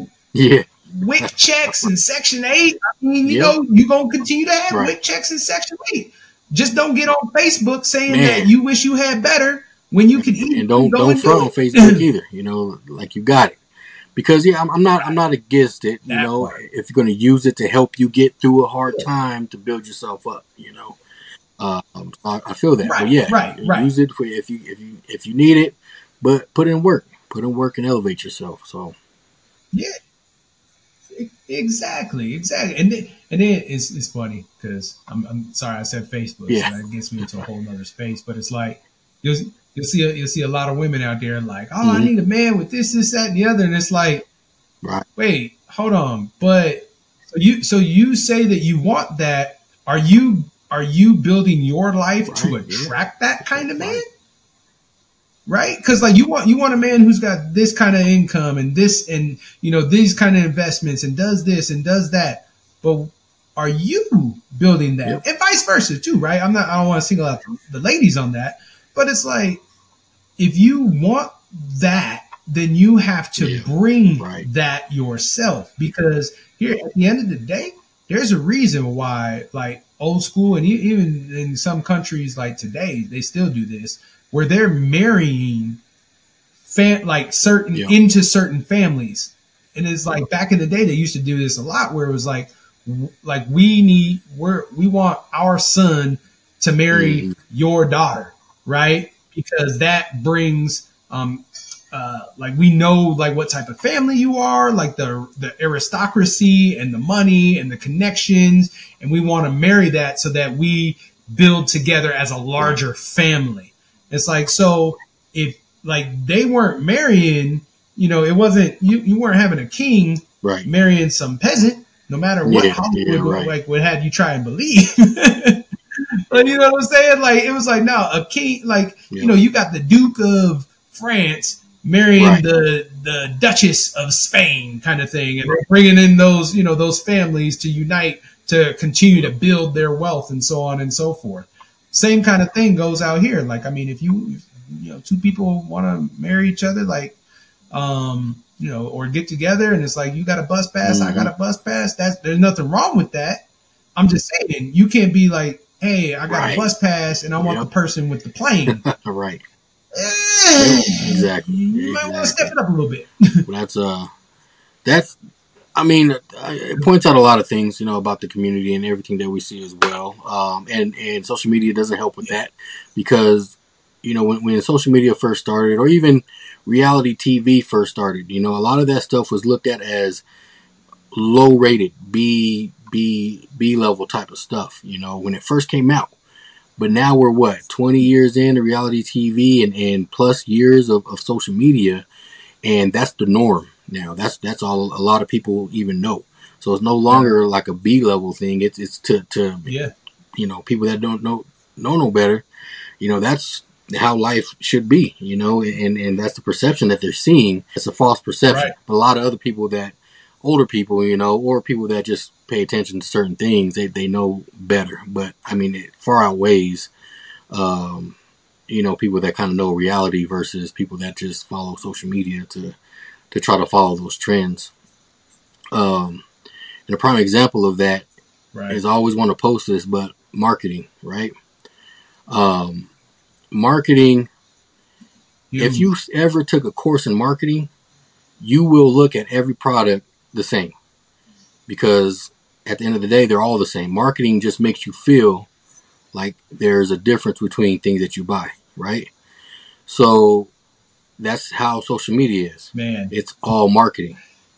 WIC checks and Section 8, I mean, you're going to continue to have WIC checks and Section 8. Just don't get on Facebook saying that you wish you had better when you can eat. And don't front on Facebook either, like you got it. Because I'm not against it, if you're going to use it to help you get through a hard time to build yourself up, I feel that. But use it for if you need it, but put in work and elevate yourself. So exactly. And then it's funny because I'm sorry I said Facebook, so that gets me into a whole nother space. But it's like you'll see a lot of women out there like, oh, I need a man with this, that, and the other, and it's like, wait, hold on, but so you say that you want that? Are you building your life to attract that kind of man? Right? Because like you want a man who's got this kind of income and this and these kind of investments and does this and does that, but are you building that? And vice versa too, right? I don't want to single out the ladies on that, but it's like if you want that, then you have to bring that yourself, because here at the end of the day, there's a reason why like old school and even in some countries like today, they still do this, where they're marrying into certain families. And it's like back in the day, they used to do this a lot, where it was like we want our son to marry your daughter, right? Because that brings like we know like what type of family you are, like the aristocracy and the money and the connections, and we want to marry that so that we build together as a larger family. It's like, so if like they weren't marrying, it wasn't you weren't having a king marrying some peasant, no matter what Hollywood would have you try and believe. But you know what I'm saying? Like it was like, no, a king, like you got the Duke of France marrying the Duchess of Spain kind of thing, and bringing in those families to unite to continue to build their wealth and so on and so forth. Same kind of thing goes out here. Like, I mean, if two people want to marry each other, like, or get together, and it's like you got a bus pass, I got a bus pass. There's nothing wrong with that. I'm just saying you can't be like, hey, I got a bus pass and I want the person with the plane. Right. Exactly. You might want to step it up a little bit. That's. I mean, it points out a lot of things, about the community and everything that we see as well. And social media doesn't help with that, because, when social media first started, or even reality TV first started, a lot of that stuff was looked at as low rated B level type of stuff, when it first came out. But now we're 20 years into reality TV and plus years of social media, and that's the norm now. That's all a lot of people even know. So it's no longer like a B level thing. It's to people that don't know no better. That's how life should be. And that's the perception that they're seeing. It's a false perception. Right. But a lot of other people older people, or people that just pay attention to certain things, they know better. But I mean, it far outweighs, people that kind of know reality versus people that just follow social media to try to follow those trends. And a prime example of that is I always want to post this, but marketing, right? Marketing. If you ever took a course in marketing, you will look at every product the same, because at the end of the day, they're all the same. Marketing just makes you feel like there's a difference between things that you buy, right? So that's how social media is. Man, it's all marketing.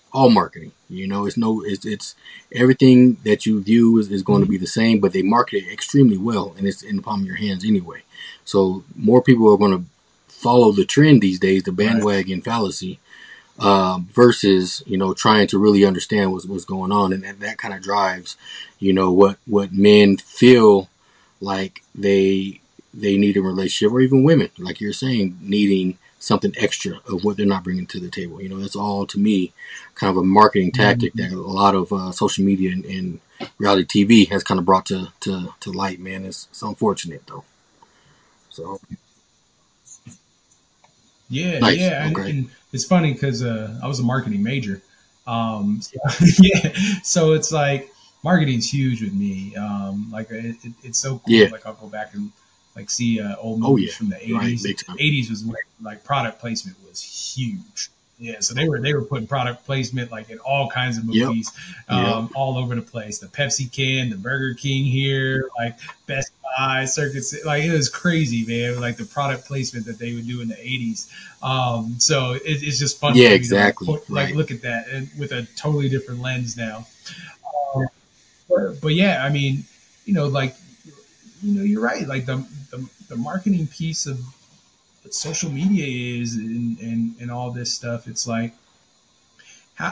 It's everything that you view is going to be the same, but they market it extremely well, and it's in the palm of your hands anyway. So more people are going to follow the trend these days, the bandwagon fallacy, versus trying to really understand what's going on, and that kind of drives what men feel like they need in a relationship, or even women, like you're saying, needing something extra of what they're not bringing to the table. That's all, to me, kind of a marketing tactic that a lot of social media and reality TV has kind of brought to light. Man, it's unfortunate though. So yeah, nice. yeah, Okay. and it's funny because I was a marketing major. So it's like marketing's huge with me. It's so cool. Yeah. Like I'll go back and like see old movies from the 80s. Right, The 80s was like product placement was huge. Yeah, so they were putting product placement like in all kinds of movies, all over the place. The Pepsi can, the Burger King here, like Best Buy, Circuit City, like it was crazy, man. Like the product placement that they would do in the 80s. So it's just fun. Yeah, exactly. Like look at that, and with a totally different lens now. But yeah, I mean, you're right. Like the marketing piece of what social media is and all this stuff. It's like how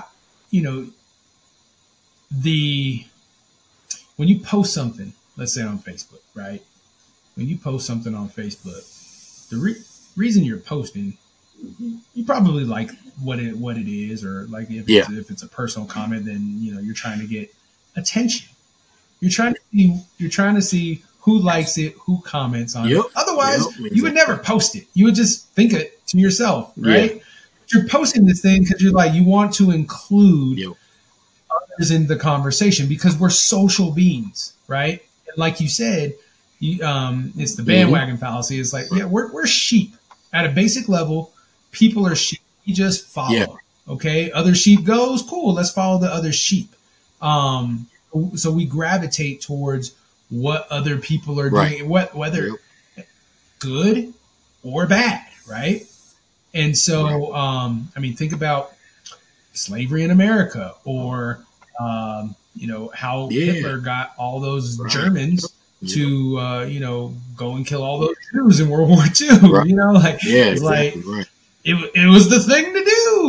when you post something, let's say on Facebook, right? When you post something on Facebook, the reason you're posting, you probably like what it is, or like if it's a personal comment, then you're trying to get attention. You're trying to see who likes it, who comments on it. Otherwise, you would never post it. You would just think it to yourself, right? You're posting this thing because you're like, you want to include others in the conversation, because we're social beings, right? And like you said, it's the bandwagon fallacy. It's like, we're sheep. At a basic level, people are sheep. You just follow. Yeah. Okay, other sheep goes, cool. Let's follow the other sheep. So we gravitate towards what other people are doing, whether good or bad, right? And so, I mean, think about slavery in America, or how Hitler got all those Germans to go and kill all those Jews in World War II. It was the thing to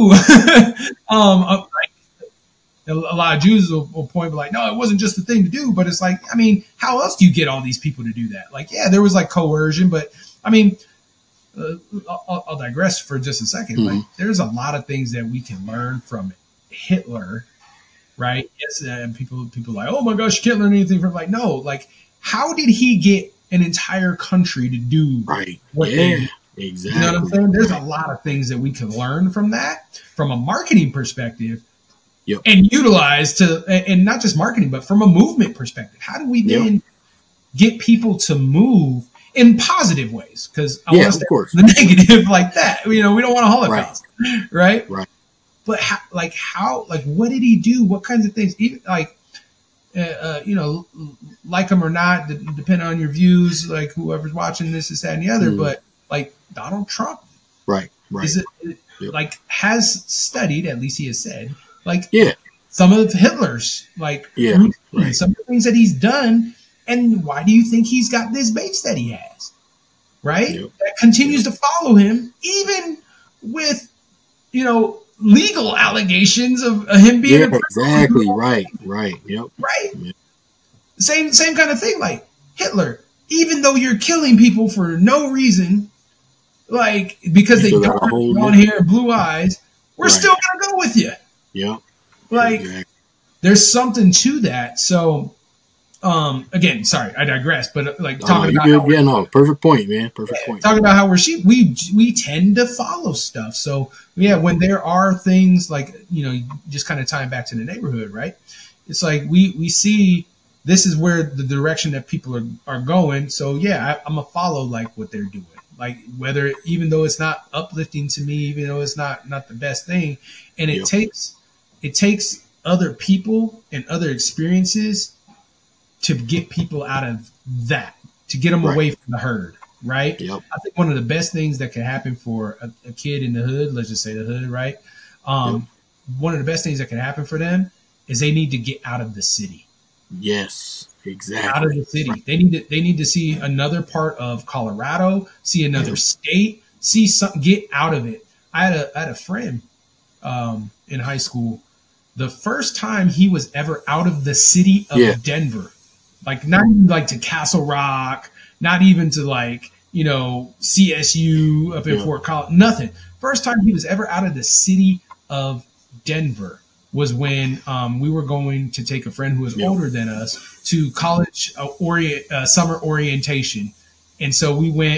do. A lot of Jews will point like, no, it wasn't just the thing to do, but it's like, I mean, how else do you get all these people to do that? Like, yeah, there was like coercion, but I mean, I'll digress for just a second. Like, there's a lot of things that we can learn from Hitler, right? Yes, and people like, oh my gosh, you can't learn anything from, like, no, like, how did he get an entire country to do what they did? Exactly. You know what I'm saying? There's a lot of things that we can learn from that, from a marketing perspective. And utilize and not just marketing, but from a movement perspective. How do we then get people to move in positive ways? Because I want to stay the negative like that. We don't want a Holocaust, right? But how, what did he do? What kinds of things? Even like, like him or not, depending on your views, like whoever's watching this, that, and the other. But like Donald Trump, Right. is it, Yep. like has studied, at least he has said, like Yeah. some of Hitler's like Yeah. routine, Right. some of the things that he's done, and why do you think he's got this base that he has? Right? Yep. That continues Yep. to follow him, even with legal allegations of him being Yeah. a criminal, Exactly. Right. Right. Yep. right? Yep. Same kind of thing. Like Hitler, even though you're killing people for no reason, like because You they still don't gotta have hold blonde it. hair and blue eyes, we're Right. still gonna go with you. Yep. Like Exactly. there's something to that. So again, sorry, I digress, but like No, talking you about good. Yeah. No. Perfect point, man. Perfect point. talking about how we're sheep, we tend to follow stuff. So yeah, when there are things like just kind of tying back to the neighborhood, right? It's like we see this is where the direction that people are going. So yeah, I'm gonna follow like what they're doing. Like whether even though it's not uplifting to me, even though it's not the best thing, and it Yep. takes other people and other experiences to get people out of that, to get them Right. away from the herd, right? Yep. I think one of the best things that can happen for a kid in the hood, let's just say the hood, right? One of the best things that can happen for them is they need to get out of the city. Yes. Exactly. Out of the city. Right. They need to see another part of Colorado, see another state, see something, get out of it. I had a friend in high school. The first time he was ever out of the city of Denver, like not even like to Castle Rock, not even to like, CSU up in Fort Collins, nothing. First time he was ever out of the city of Denver was when we were going to take a friend who was older than us to college summer orientation. And so we went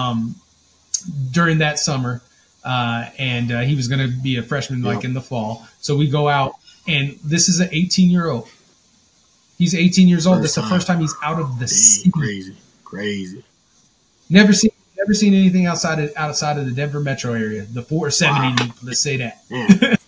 during that summer, and he was going to be a freshman like in the fall. So we go out, and this is an 18-year-old. He's 18 years old. That's the first time he's out of the city. Crazy. Never seen anything outside of the Denver metro area, the 470. Let's say that.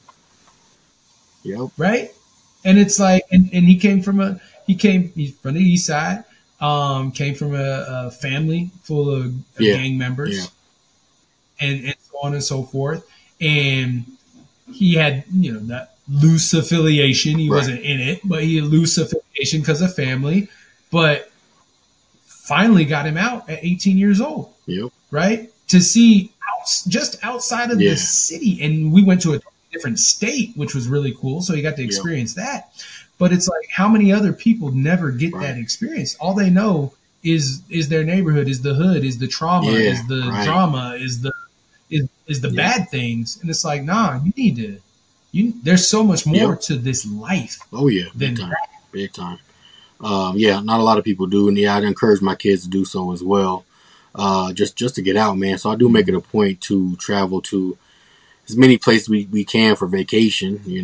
Yep. Right. And it's like, and he's from the east side. Came from a family full of gang members, and so on and so forth. And he had that loose affiliation. He wasn't in it, but he had loose affiliation because of family. But finally got him out at 18 years old. Yep. Right? To see just outside of the city. And we went to a different state, which was really cool. So he got to experience that. But it's like, how many other people never get that experience? All they know is their neighborhood, is the hood, is the trauma, is the drama, is the bad things. And it's like, nah, you need to, there's so much more to this life. Oh yeah. Big time. Big time. Not a lot of people do. And I'd encourage my kids to do so as well. Just to get out, man. So I do make it a point to travel to as many places we can for vacation. We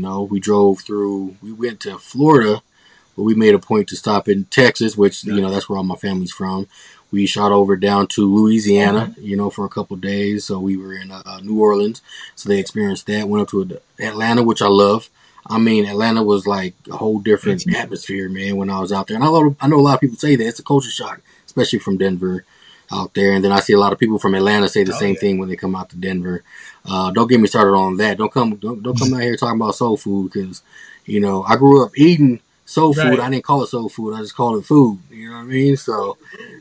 went to Florida, but we made a point to stop in Texas, which, that's where all my family's from. We shot over down to Louisiana, for a couple of days. So we were in New Orleans. So they experienced that. Went up to Atlanta, which I love. I mean, Atlanta was like a whole different atmosphere, man, when I was out there. And I know a lot of people say that it's a culture shock, especially from Denver out there. And then I see a lot of people from Atlanta say the same thing when they come out to Denver. Don't get me started on that. Don't come out here talking about soul food, because, I grew up eating soul food. I didn't call it soul food. I just called it food. You know what I mean? So,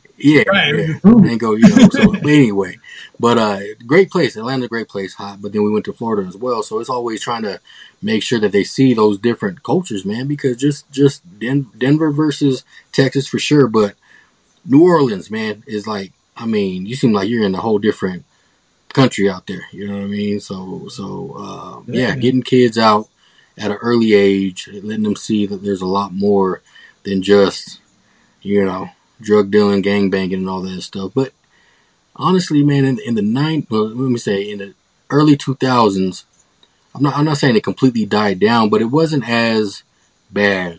and go, so but anyway, but great place. Atlanta's a great place, hot. But then we went to Florida as well. So it's always trying to make sure that they see those different cultures, man, because just Denver versus Texas for sure. But New Orleans, man, is like, I mean, you seem like you're in a whole different country out there. You know what I mean? So getting kids out at an early age, letting them see that there's a lot more than just, drug dealing, gang banging, and all that stuff. But honestly, man, in the early 2000s, I'm not saying it completely died down, but it wasn't as bad,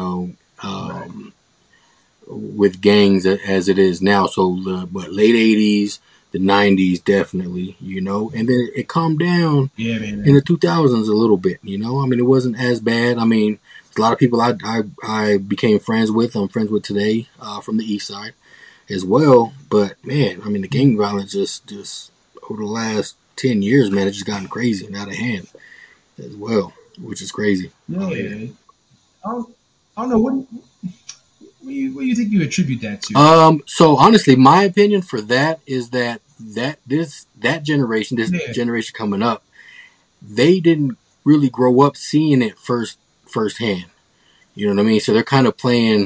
with gangs as it is now. So the late 80s, the 90s, definitely, and then it calmed down in the 2000s a little bit, I mean, it wasn't as bad. I mean, a lot of people I became friends with, I'm friends with today, from the east side as well. But man, I mean, the gang violence just over the last 10 years, man, it's just gotten crazy and out of hand as well, which is crazy. Yeah. I don't know what do you think you attribute that to? So honestly, my opinion for that is that generation, this Yeah. generation coming up, they didn't really grow up seeing it firsthand. You know what I mean? So they're kind of playing,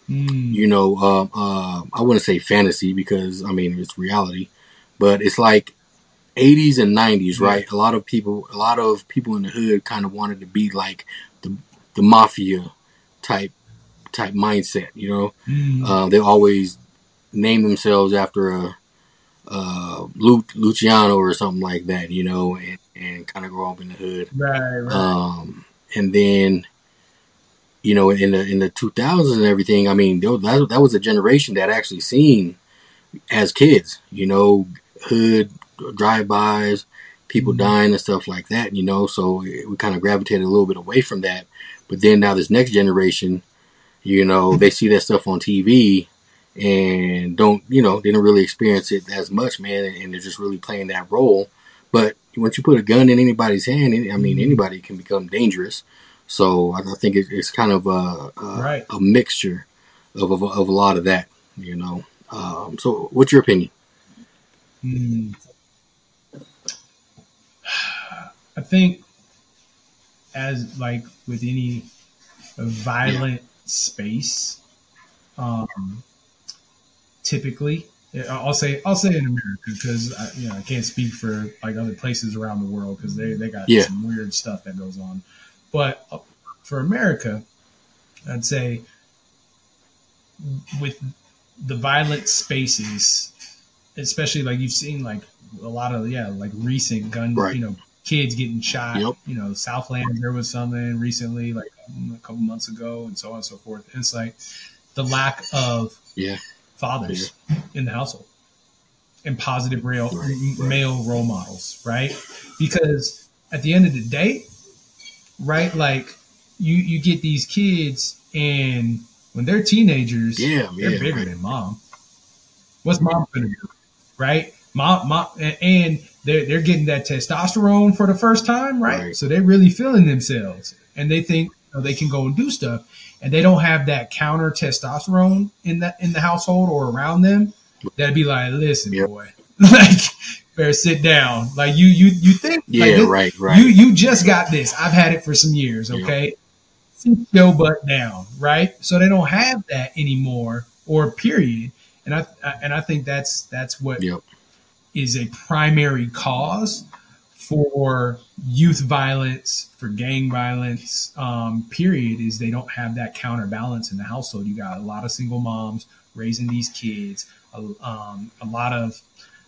I wouldn't say fantasy because I mean it's reality, but it's like 80s and 90s, right? Yeah. A lot of people in the hood kind of wanted to be like the mafia type mindset. They always name themselves after a Luciano or something like that, and kind of grow up in the hood. Right. And then, in the 2000s and everything, I mean, that was a generation that actually seen as kids, hood drive-bys, people dying and stuff like that, so we kind of gravitated a little bit away from that. But then now this next generation, they see that stuff on TV and they don't really experience it as much, man, and they're just really playing that role. But once you put a gun in anybody's hand, I mean, anybody can become dangerous. So I think it's kind of Right. a mixture of a lot of that, So what's your opinion? I think as like with any violent space, typically, I'll say in America because I can't speak for like other places around the world because they got some weird stuff that goes on. But for America, I'd say with the violent spaces, especially like you've seen like a lot of like recent gun, kids getting shot. Yep. Southland, there was something recently, like a couple months ago, and so on and so forth. And it's like the lack of fathers in the household and positive male role models, right? Because at the end of the day, right, like you get these kids, and when they're teenagers, they're bigger than mom. What's mom gonna do, right? Mom, and they're getting that testosterone for the first time, right? So they're really feeling themselves, and they think they can go and do stuff, and they don't have that counter testosterone in the household or around them. That'd be like, listen, boy, like better sit down. Like you think, like, right. You just got this. I've had it for some years. Okay, sit your butt down, right? So they don't have that anymore, or period. And I think that's what is a primary cause for youth violence, for gang violence, period, is they don't have that counterbalance in the household. You got a lot of single moms raising these kids, a lot of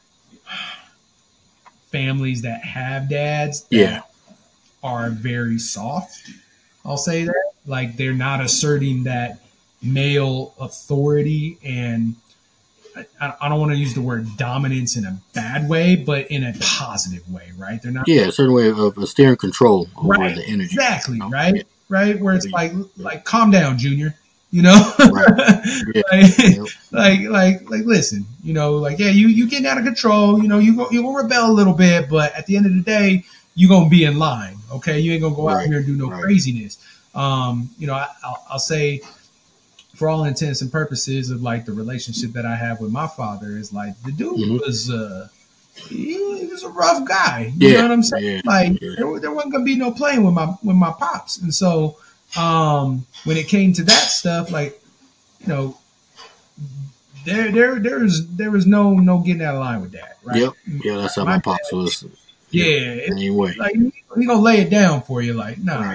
families that have dads that are very soft. I'll say that. Like they're not asserting that male authority, and I don't want to use the word dominance in a bad way, but in a positive way, right? They're not. Yeah, a certain way of steering control over the energy. Exactly, right? Right, where it's like calm down, Junior. Like, listen, you getting out of control. You gonna rebel a little bit, but at the end of the day, you gonna be in line. Okay, you ain't gonna go out here and do no craziness. I'll say, for all intents and purposes of like the relationship that I have with my father, is like the dude was he was a rough guy. You know what I'm saying? There wasn't gonna be no playing with my pops, and so when it came to that stuff, like there was no getting out of line with that, right? That's how my pops was. Anyway, like he gonna lay it down for you, like nah.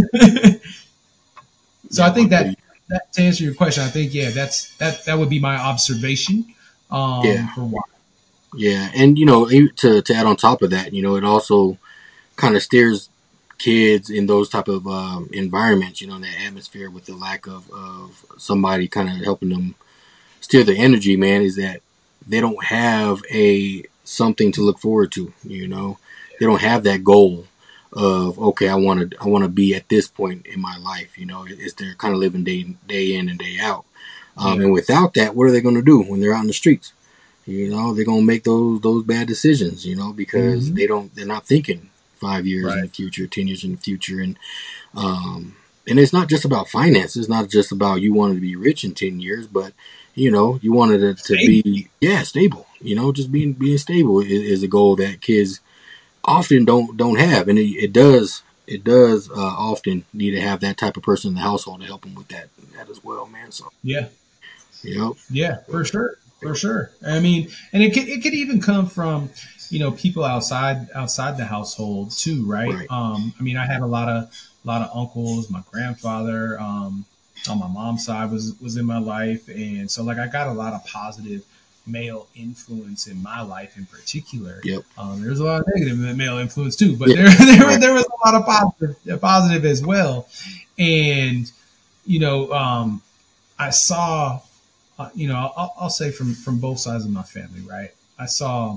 So I think that to answer your question, I think that would be my observation. For why. Yeah, and to add on top of that, it also kind of steers kids in those type of environments, in that atmosphere, with the lack of somebody kind of helping them steer the energy, man, is that they don't have something to look forward to. They don't have that goal of, okay, I want to be at this point in my life. It's they're kind of living day in and day out. And without that, what are they going to do when they're out in the streets? they're gonna make those bad decisions, because Mm-hmm. they're not thinking 5 years in Right. the future, 10 years in the future, and it's not just about finances. It's not just about you wanting to be rich in 10 years, but you wanted it to Stable. be stable. Just being stable is a goal that kids often don't have, and it does often need to have that type of person in the household to help them with that as well, man. So Yeah. yep, Yeah, for sure, for yep, sure. I mean, and it could even come from people outside the household too, right? right, I mean, I had a lot of uncles. My grandfather on my mom's side was in my life, and so like I got a lot of positive male influence in my life in particular. yep, There's a lot of negative male influence too, but yeah, there right, there was a lot of positive as well, and you know um, I saw I'll say from both sides of my family, right? I saw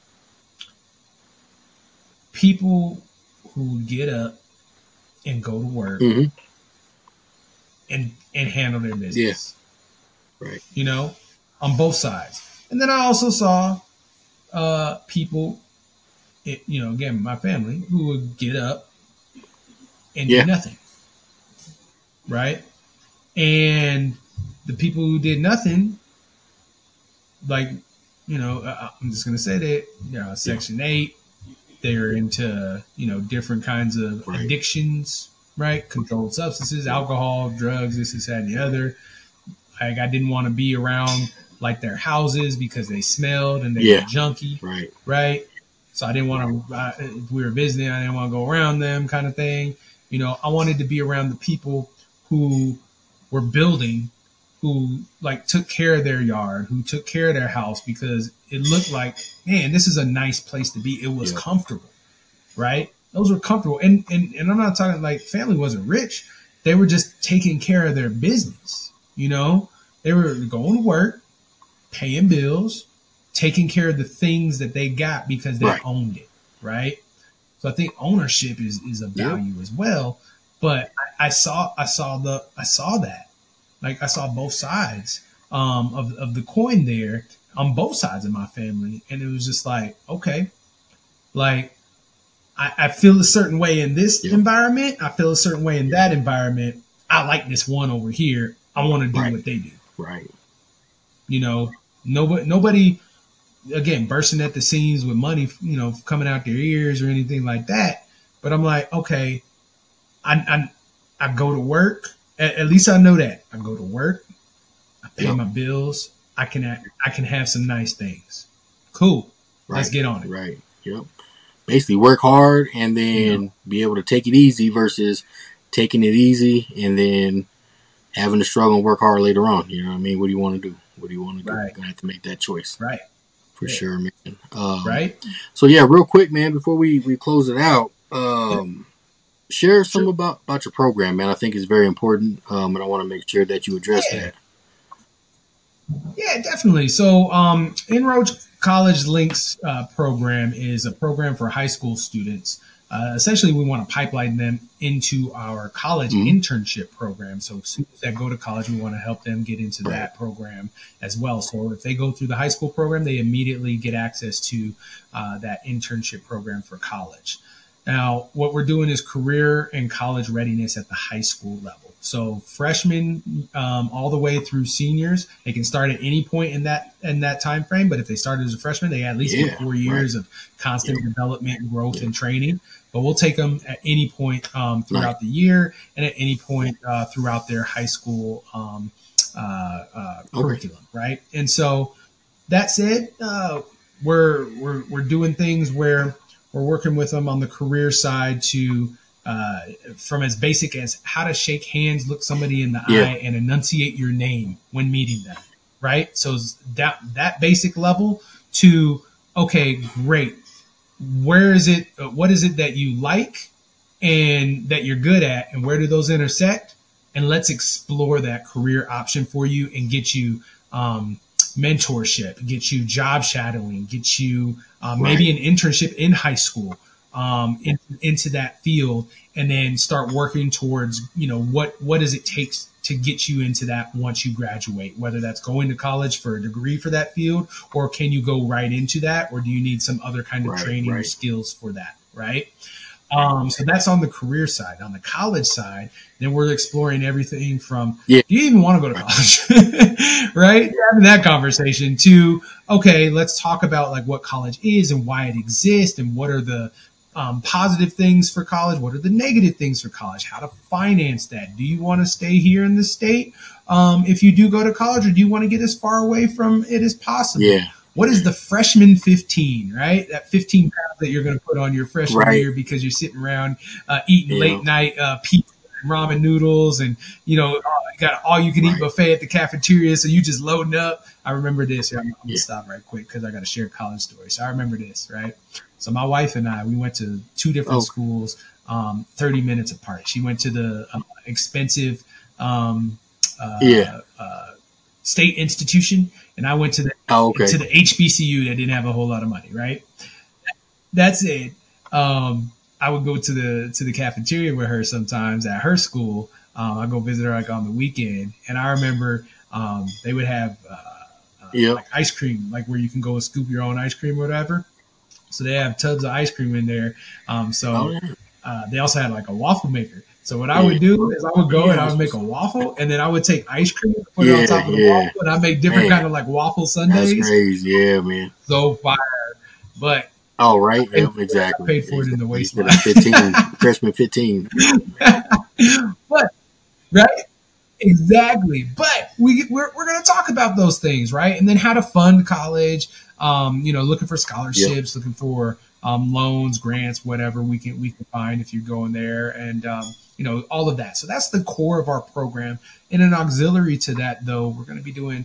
people who get up and go to work mm-hmm, and handle their yeah, business, right, you know, on both sides. And then I also saw people, again, my family, who would get up and do yeah, nothing, right? And the people who did nothing, like, I'm just going to say that, yeah, Section 8, they're into different kinds of right, addictions, right? Controlled substances, alcohol, drugs, this that and the other. Like I didn't want to be around like their houses because they smelled and they were yeah, junky, right, right? So I didn't want to. If we were visiting, I didn't want to go around them, kind of thing. I wanted to be around the people who were building, who like took care of their yard, who took care of their house because it looked like, man, this is a nice place to be. It was yeah, comfortable, right? Those were comfortable. And I'm not talking like family wasn't rich. They were just taking care of their business. They were going to work, paying bills, taking care of the things that they got because they right, owned it, right? So I think ownership is a yep, value as well. But I saw that. Like I saw both sides of the coin there on both sides of my family. And it was just like, okay, like I feel a certain way in this yep, environment. I feel a certain way in that environment. I like this one over here. I want to do right, what they do. right, You know, nobody again bursting at the seams with money, coming out their ears or anything like that. But I'm like, okay, I I go to work. At least I know that I go to work. I pay yep, my bills. I can have some nice things. Cool. Let's right, get on it. right, yep. Basically, work hard and You know. then be able to take it easy versus taking it easy and then having to struggle and work hard later on. You know what I mean? What do you want to do? What do you want to do? Right. You're gonna have to make that choice Right. for Yeah. sure, man. Right. So yeah, real quick, man, before we close it out, Yeah. share some Sure. about your program, man. I think it's very important, and I want to make sure that you address Yeah. that. Yeah, definitely. So, Inroach College Links program is a program for high school students. Essentially, we want to pipeline them into our college Mm-hmm. internship program. So, students that go to college, we want to help them get into Right. that program as well. So, if they go through the high school program, they immediately get access to that internship program for college. Now, what we're doing is career and college readiness at the high school level. So freshmen all the way through seniors, they can start at any point in that time frame. But if they started as a freshman, they at least get Yeah. 4 years Right. of constant Yep. development, growth, Yep. and training. But we'll take them at any point Right. throughout the year and at any point throughout their high school Okay. curriculum, right? And so that said, we're doing things where we're working with them on the career side to from as basic as how to shake hands, look somebody in the Yeah. eye, and enunciate your name when meeting them, right? So that basic level to okay, great. Where is it? What is it that you like and that you're good at, and where do those intersect? And let's explore that career option for you and get you mentorship, get you job shadowing, get you maybe Right. an internship in high school into that field, and then start working towards what does it take to get you into that once you graduate, whether that's going to college for a degree for that field, or can you go right into that, or do you need some other kind of training or skills for that, right? So that's on the career side. On the college side, then we're exploring everything from, do you even want to go to college? Right? Having that conversation to, okay, let's talk about like what college is and why it exists and what are the positive things for college. What are the negative things for college? How to finance that? Do you want to stay here in the state if you do go to college, or do you want to get as far away from it as possible? Yeah. What is the freshman 15, right? That 15 pounds that you're going to put on your freshman year because you're sitting around eating late night pizza and ramen noodles and, you know, got all you can eat buffet at the cafeteria. So you just loading up. I remember this. I'm going to stop right quick because I got to share a college story. So I remember this, right? So my wife and I, we went to two different schools, 30 minutes apart. She went to the expensive state institution, and I went to the to the HBCU that didn't have a whole lot of money, right? That's it. I would go to the cafeteria with her sometimes at her school. I go visit her like on the weekend, and I remember they would have like ice cream, like where you can go and scoop your own ice cream or whatever. So they have tubs of ice cream in there. They also had like a waffle maker. So what I would do is I would go and I would make a waffle, and then I would take ice cream and put it on top of the waffle, and I make different kind of like waffle sundaes. That's crazy, yeah, man. So fire, but exactly. I paid for it in the waistline. 15, freshman 15. But right, exactly. But we're going to talk about those things, right? And then how to fund college. Looking for scholarships, looking for loans, grants, whatever we can find if you're going there, and all of that. So that's the core of our program. In an auxiliary to that, though, we're going to be doing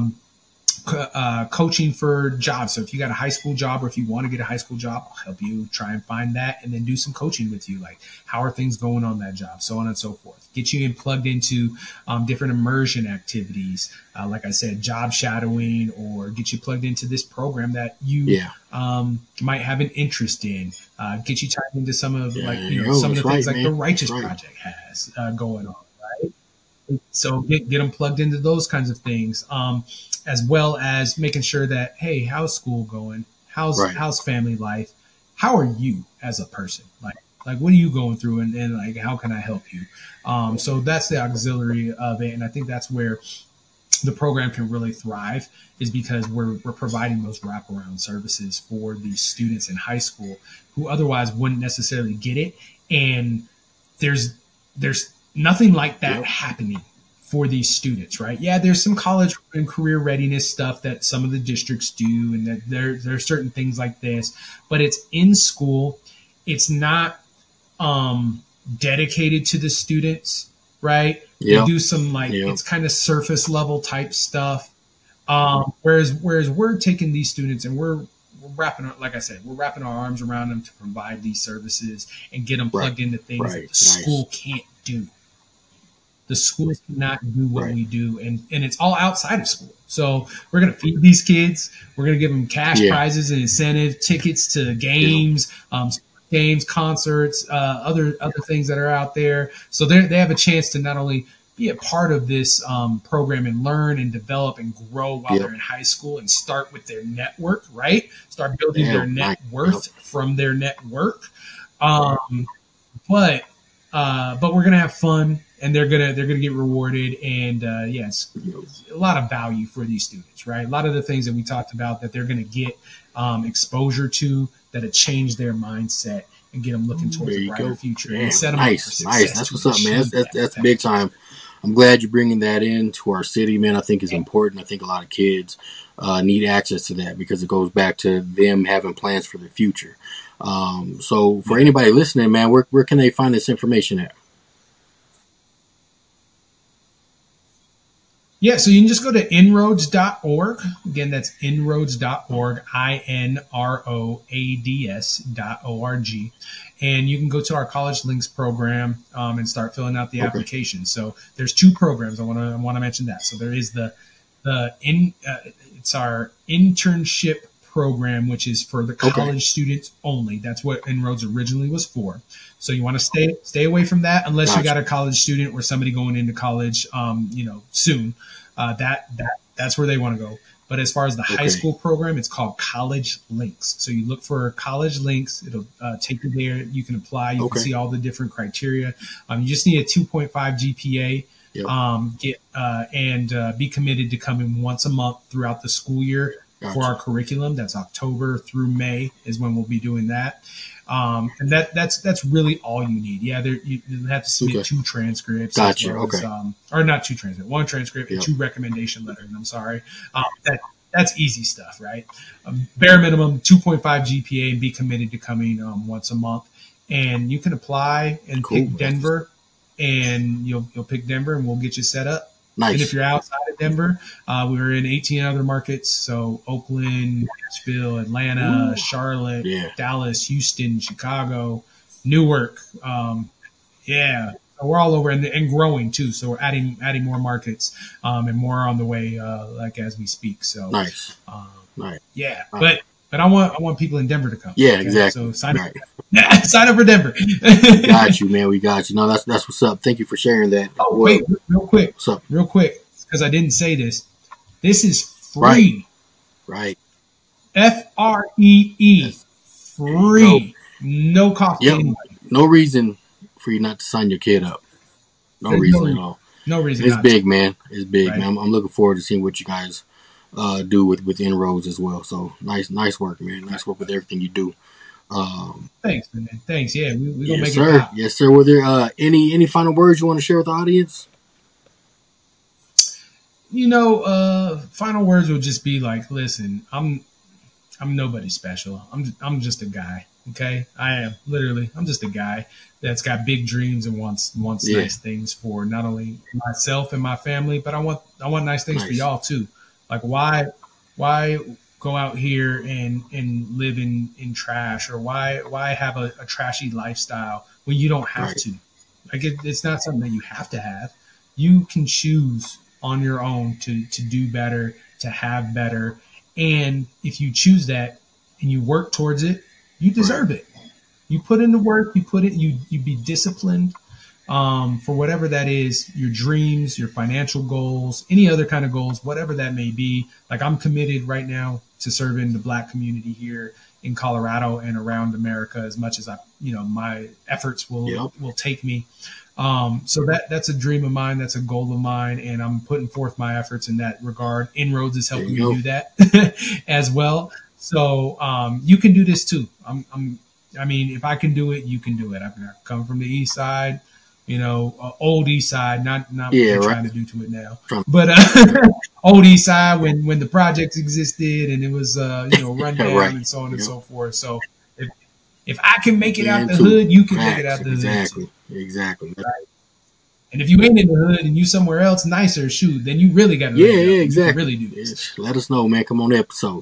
coaching for jobs. So if you got a high school job, or if you want to get a high school job, I'll help you try and find that, and then do some coaching with you, like how are things going on that job, so on and so forth. Get you plugged into different immersion activities, like I said, job shadowing, or get you plugged into this program that you might have an interest in. Get you tied into some of some of the things like the Righteous Project has going on. So get them plugged into those kinds of things, as well as making sure that, hey, how's school going? How's family life? How are you as a person? Like what are you going through, and like how can I help you? So that's the auxiliary of it, and I think that's where the program can really thrive, is because we're providing those wraparound services for these students in high school who otherwise wouldn't necessarily get it, and there's nothing like that happening for these students, right? Yeah, there's some college and career readiness stuff that some of the districts do, and that there are certain things like this, but it's in school. It's not dedicated to the students, right? They do some it's kind of surface level type stuff. Whereas we're taking these students and we're wrapping, like I said, we're wrapping our arms around them to provide these services and get them plugged into things that the school can't do. The schools cannot do what we do, and it's all outside of school. So we're going to feed these kids. We're going to give them cash prizes and incentive tickets to games, concerts, other things that are out there. So they have a chance to not only be a part of this program and learn and develop and grow while they're in high school, and start with their network, right? Start building their net worth from their network. But we're going to have fun, and they're gonna get rewarded, and it's a lot of value for these students, right? A lot of the things that we talked about that they're gonna get exposure to, that'll change their mindset and get them looking towards a brighter future and set them up for success. Nice. That's what's up, man. That's big time. I'm glad you're bringing that into our city, man. I think it's important. I think a lot of kids need access to that, because it goes back to them having plans for the future. So for anybody listening, man, where can they find this information at? Yeah, so you can just go to inroads.org. Again, that's inroads.org, INROADS.org. And you can go to our College Links program and start filling out the application. So there's two programs. I want to mention that. So there is it's our internship program, which is for the college students only. That's what En-ROADS originally was for. So you want to stay away from that unless you got a college student or somebody going into college, soon. That's where they want to go. But as far as the high school program, it's called College Links. So you look for College Links. It'll take you there. You can apply. You can see all the different criteria. You just need a 2.5 GPA. Be committed to coming once a month throughout the school year for our curriculum. That's October through May is when we'll be doing that. And that's really all you need. Yeah, you have to submit 2 transcripts. Gotcha. Or not 2 transcripts, 1 transcript and 2 recommendation letters. I'm sorry. That's easy stuff, right? Bare minimum 2.5 GPA and be committed to coming once a month. And you can apply and pick Denver, and you'll pick Denver, and we'll get you set up. Nice. And if you're outside of Denver, we're in 18 other markets. So Oakland, Nashville, Atlanta, Charlotte, Dallas, Houston, Chicago, Newark. So we're all over and growing too. So we're adding more markets and more on the way, as we speak. So nice. Nice. Yeah. But I want people in Denver to come. Yeah, okay? Exactly. So sign up. Sign up for Denver. Got you, man. We got you. No, that's what's up. Thank you for sharing that. Oh, wait, real quick. What's up? Real quick, because I didn't say this. This is free. Right. FREE. Free. No cost to anybody. No reason for you not to sign your kid up. No reason at all. No reason. It's big, man. It's big, man. I'm looking forward to seeing what you guys do with En-ROADS as well. So nice work, man. Nice work with everything you do. Thanks, man. Thanks. Yeah, we gonna make it. Yes, sir. Were there any final words you want to share with the audience? Final words would just be like, listen, I'm nobody special. I'm just a guy. Okay, I am literally. I'm just a guy that's got big dreams and wants nice things for not only myself and my family, but I want nice things for y'all too. Like why go out here and live in trash, or why have a trashy lifestyle when you don't have to? Like it's not something that you have to have. You can choose on your own to do better, to have better. And if you choose that and you work towards it, you deserve it. You put in the work, you be disciplined for whatever that is, your dreams, your financial goals, any other kind of goals, whatever that may be. Like I'm committed right now to serving the Black community here in Colorado and around America as much as my efforts will take me. So that's a dream of mine. That's a goal of mine. And I'm putting forth my efforts in that regard. En-ROADS is helping me do that as well. So you can do this too. If I can do it, you can do it. I come from the East Side, old East Side, not what they're trying to do to it now, but old East Side when the projects existed and it was run down and so on and so forth. So if I can make it out the hood, you can make it out the hood. Exactly. Right? And if you ain't in the hood and you somewhere else nicer, shoot, then you really got to exactly. really do this. Let us know, man. Come on the episode.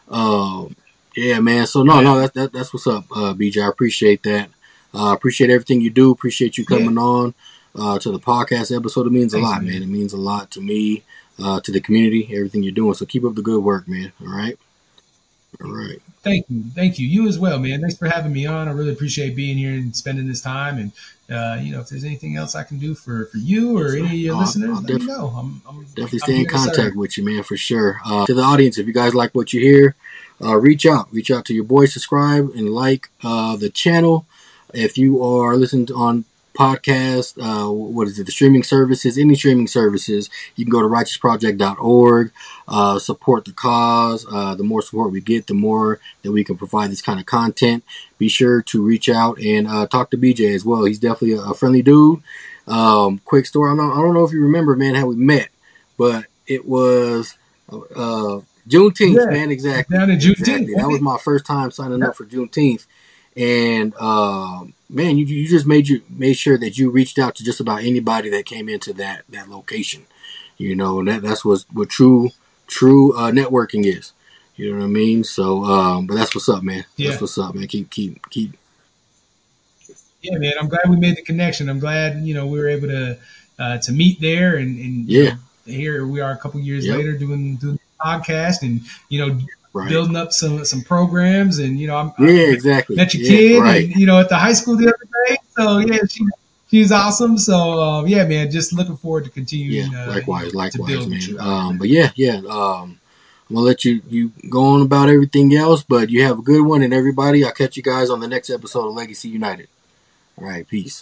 Man. So that's what's up, BJ. I appreciate that. Appreciate everything you do. Appreciate you coming on to the podcast episode. It means a lot, man. It means a lot to me, to the community, everything you're doing. So keep up the good work, man. All right. Thank you. You as well, man. Thanks for having me on. I really appreciate being here and spending this time. And if there's anything else I can do for you or any of your listeners, let me know. I'm definitely stay in contact with you, man, for sure. To the audience, if you guys like what you hear, reach out to your boy, subscribe and like the channel. If you are listening on podcast, the streaming services, any streaming services, you can go to righteousproject.org, support the cause. The more support we get, the more that we can provide this kind of content. Be sure to reach out and talk to BJ as well. He's definitely a friendly dude. Quick story. I don't know if you remember, man, how we met, but it was Juneteenth, man. Exactly. Down in Juneteenth. Exactly. That was my first time signing up for Juneteenth. And man, you just made sure that you reached out to just about anybody that came into that location, and that's what true networking is. You know what I mean? So, but that's what's up, man. Yeah. That's what's up, man. Keep. Yeah, man. I'm glad we made the connection. I'm glad we were able to meet there, and here we are a couple years later doing the podcast, and Right. building up some programs, and Exactly. met your Yeah, kid, right. and at the high school the other day. So yeah, she's awesome. So yeah, man, just looking forward to Yeah, continuing likewise, to build with man. you out there. But yeah. I'm gonna let you go on about everything else, but you have a good one, and everybody, I'll catch you guys on the next episode of Legacy United. All right, peace.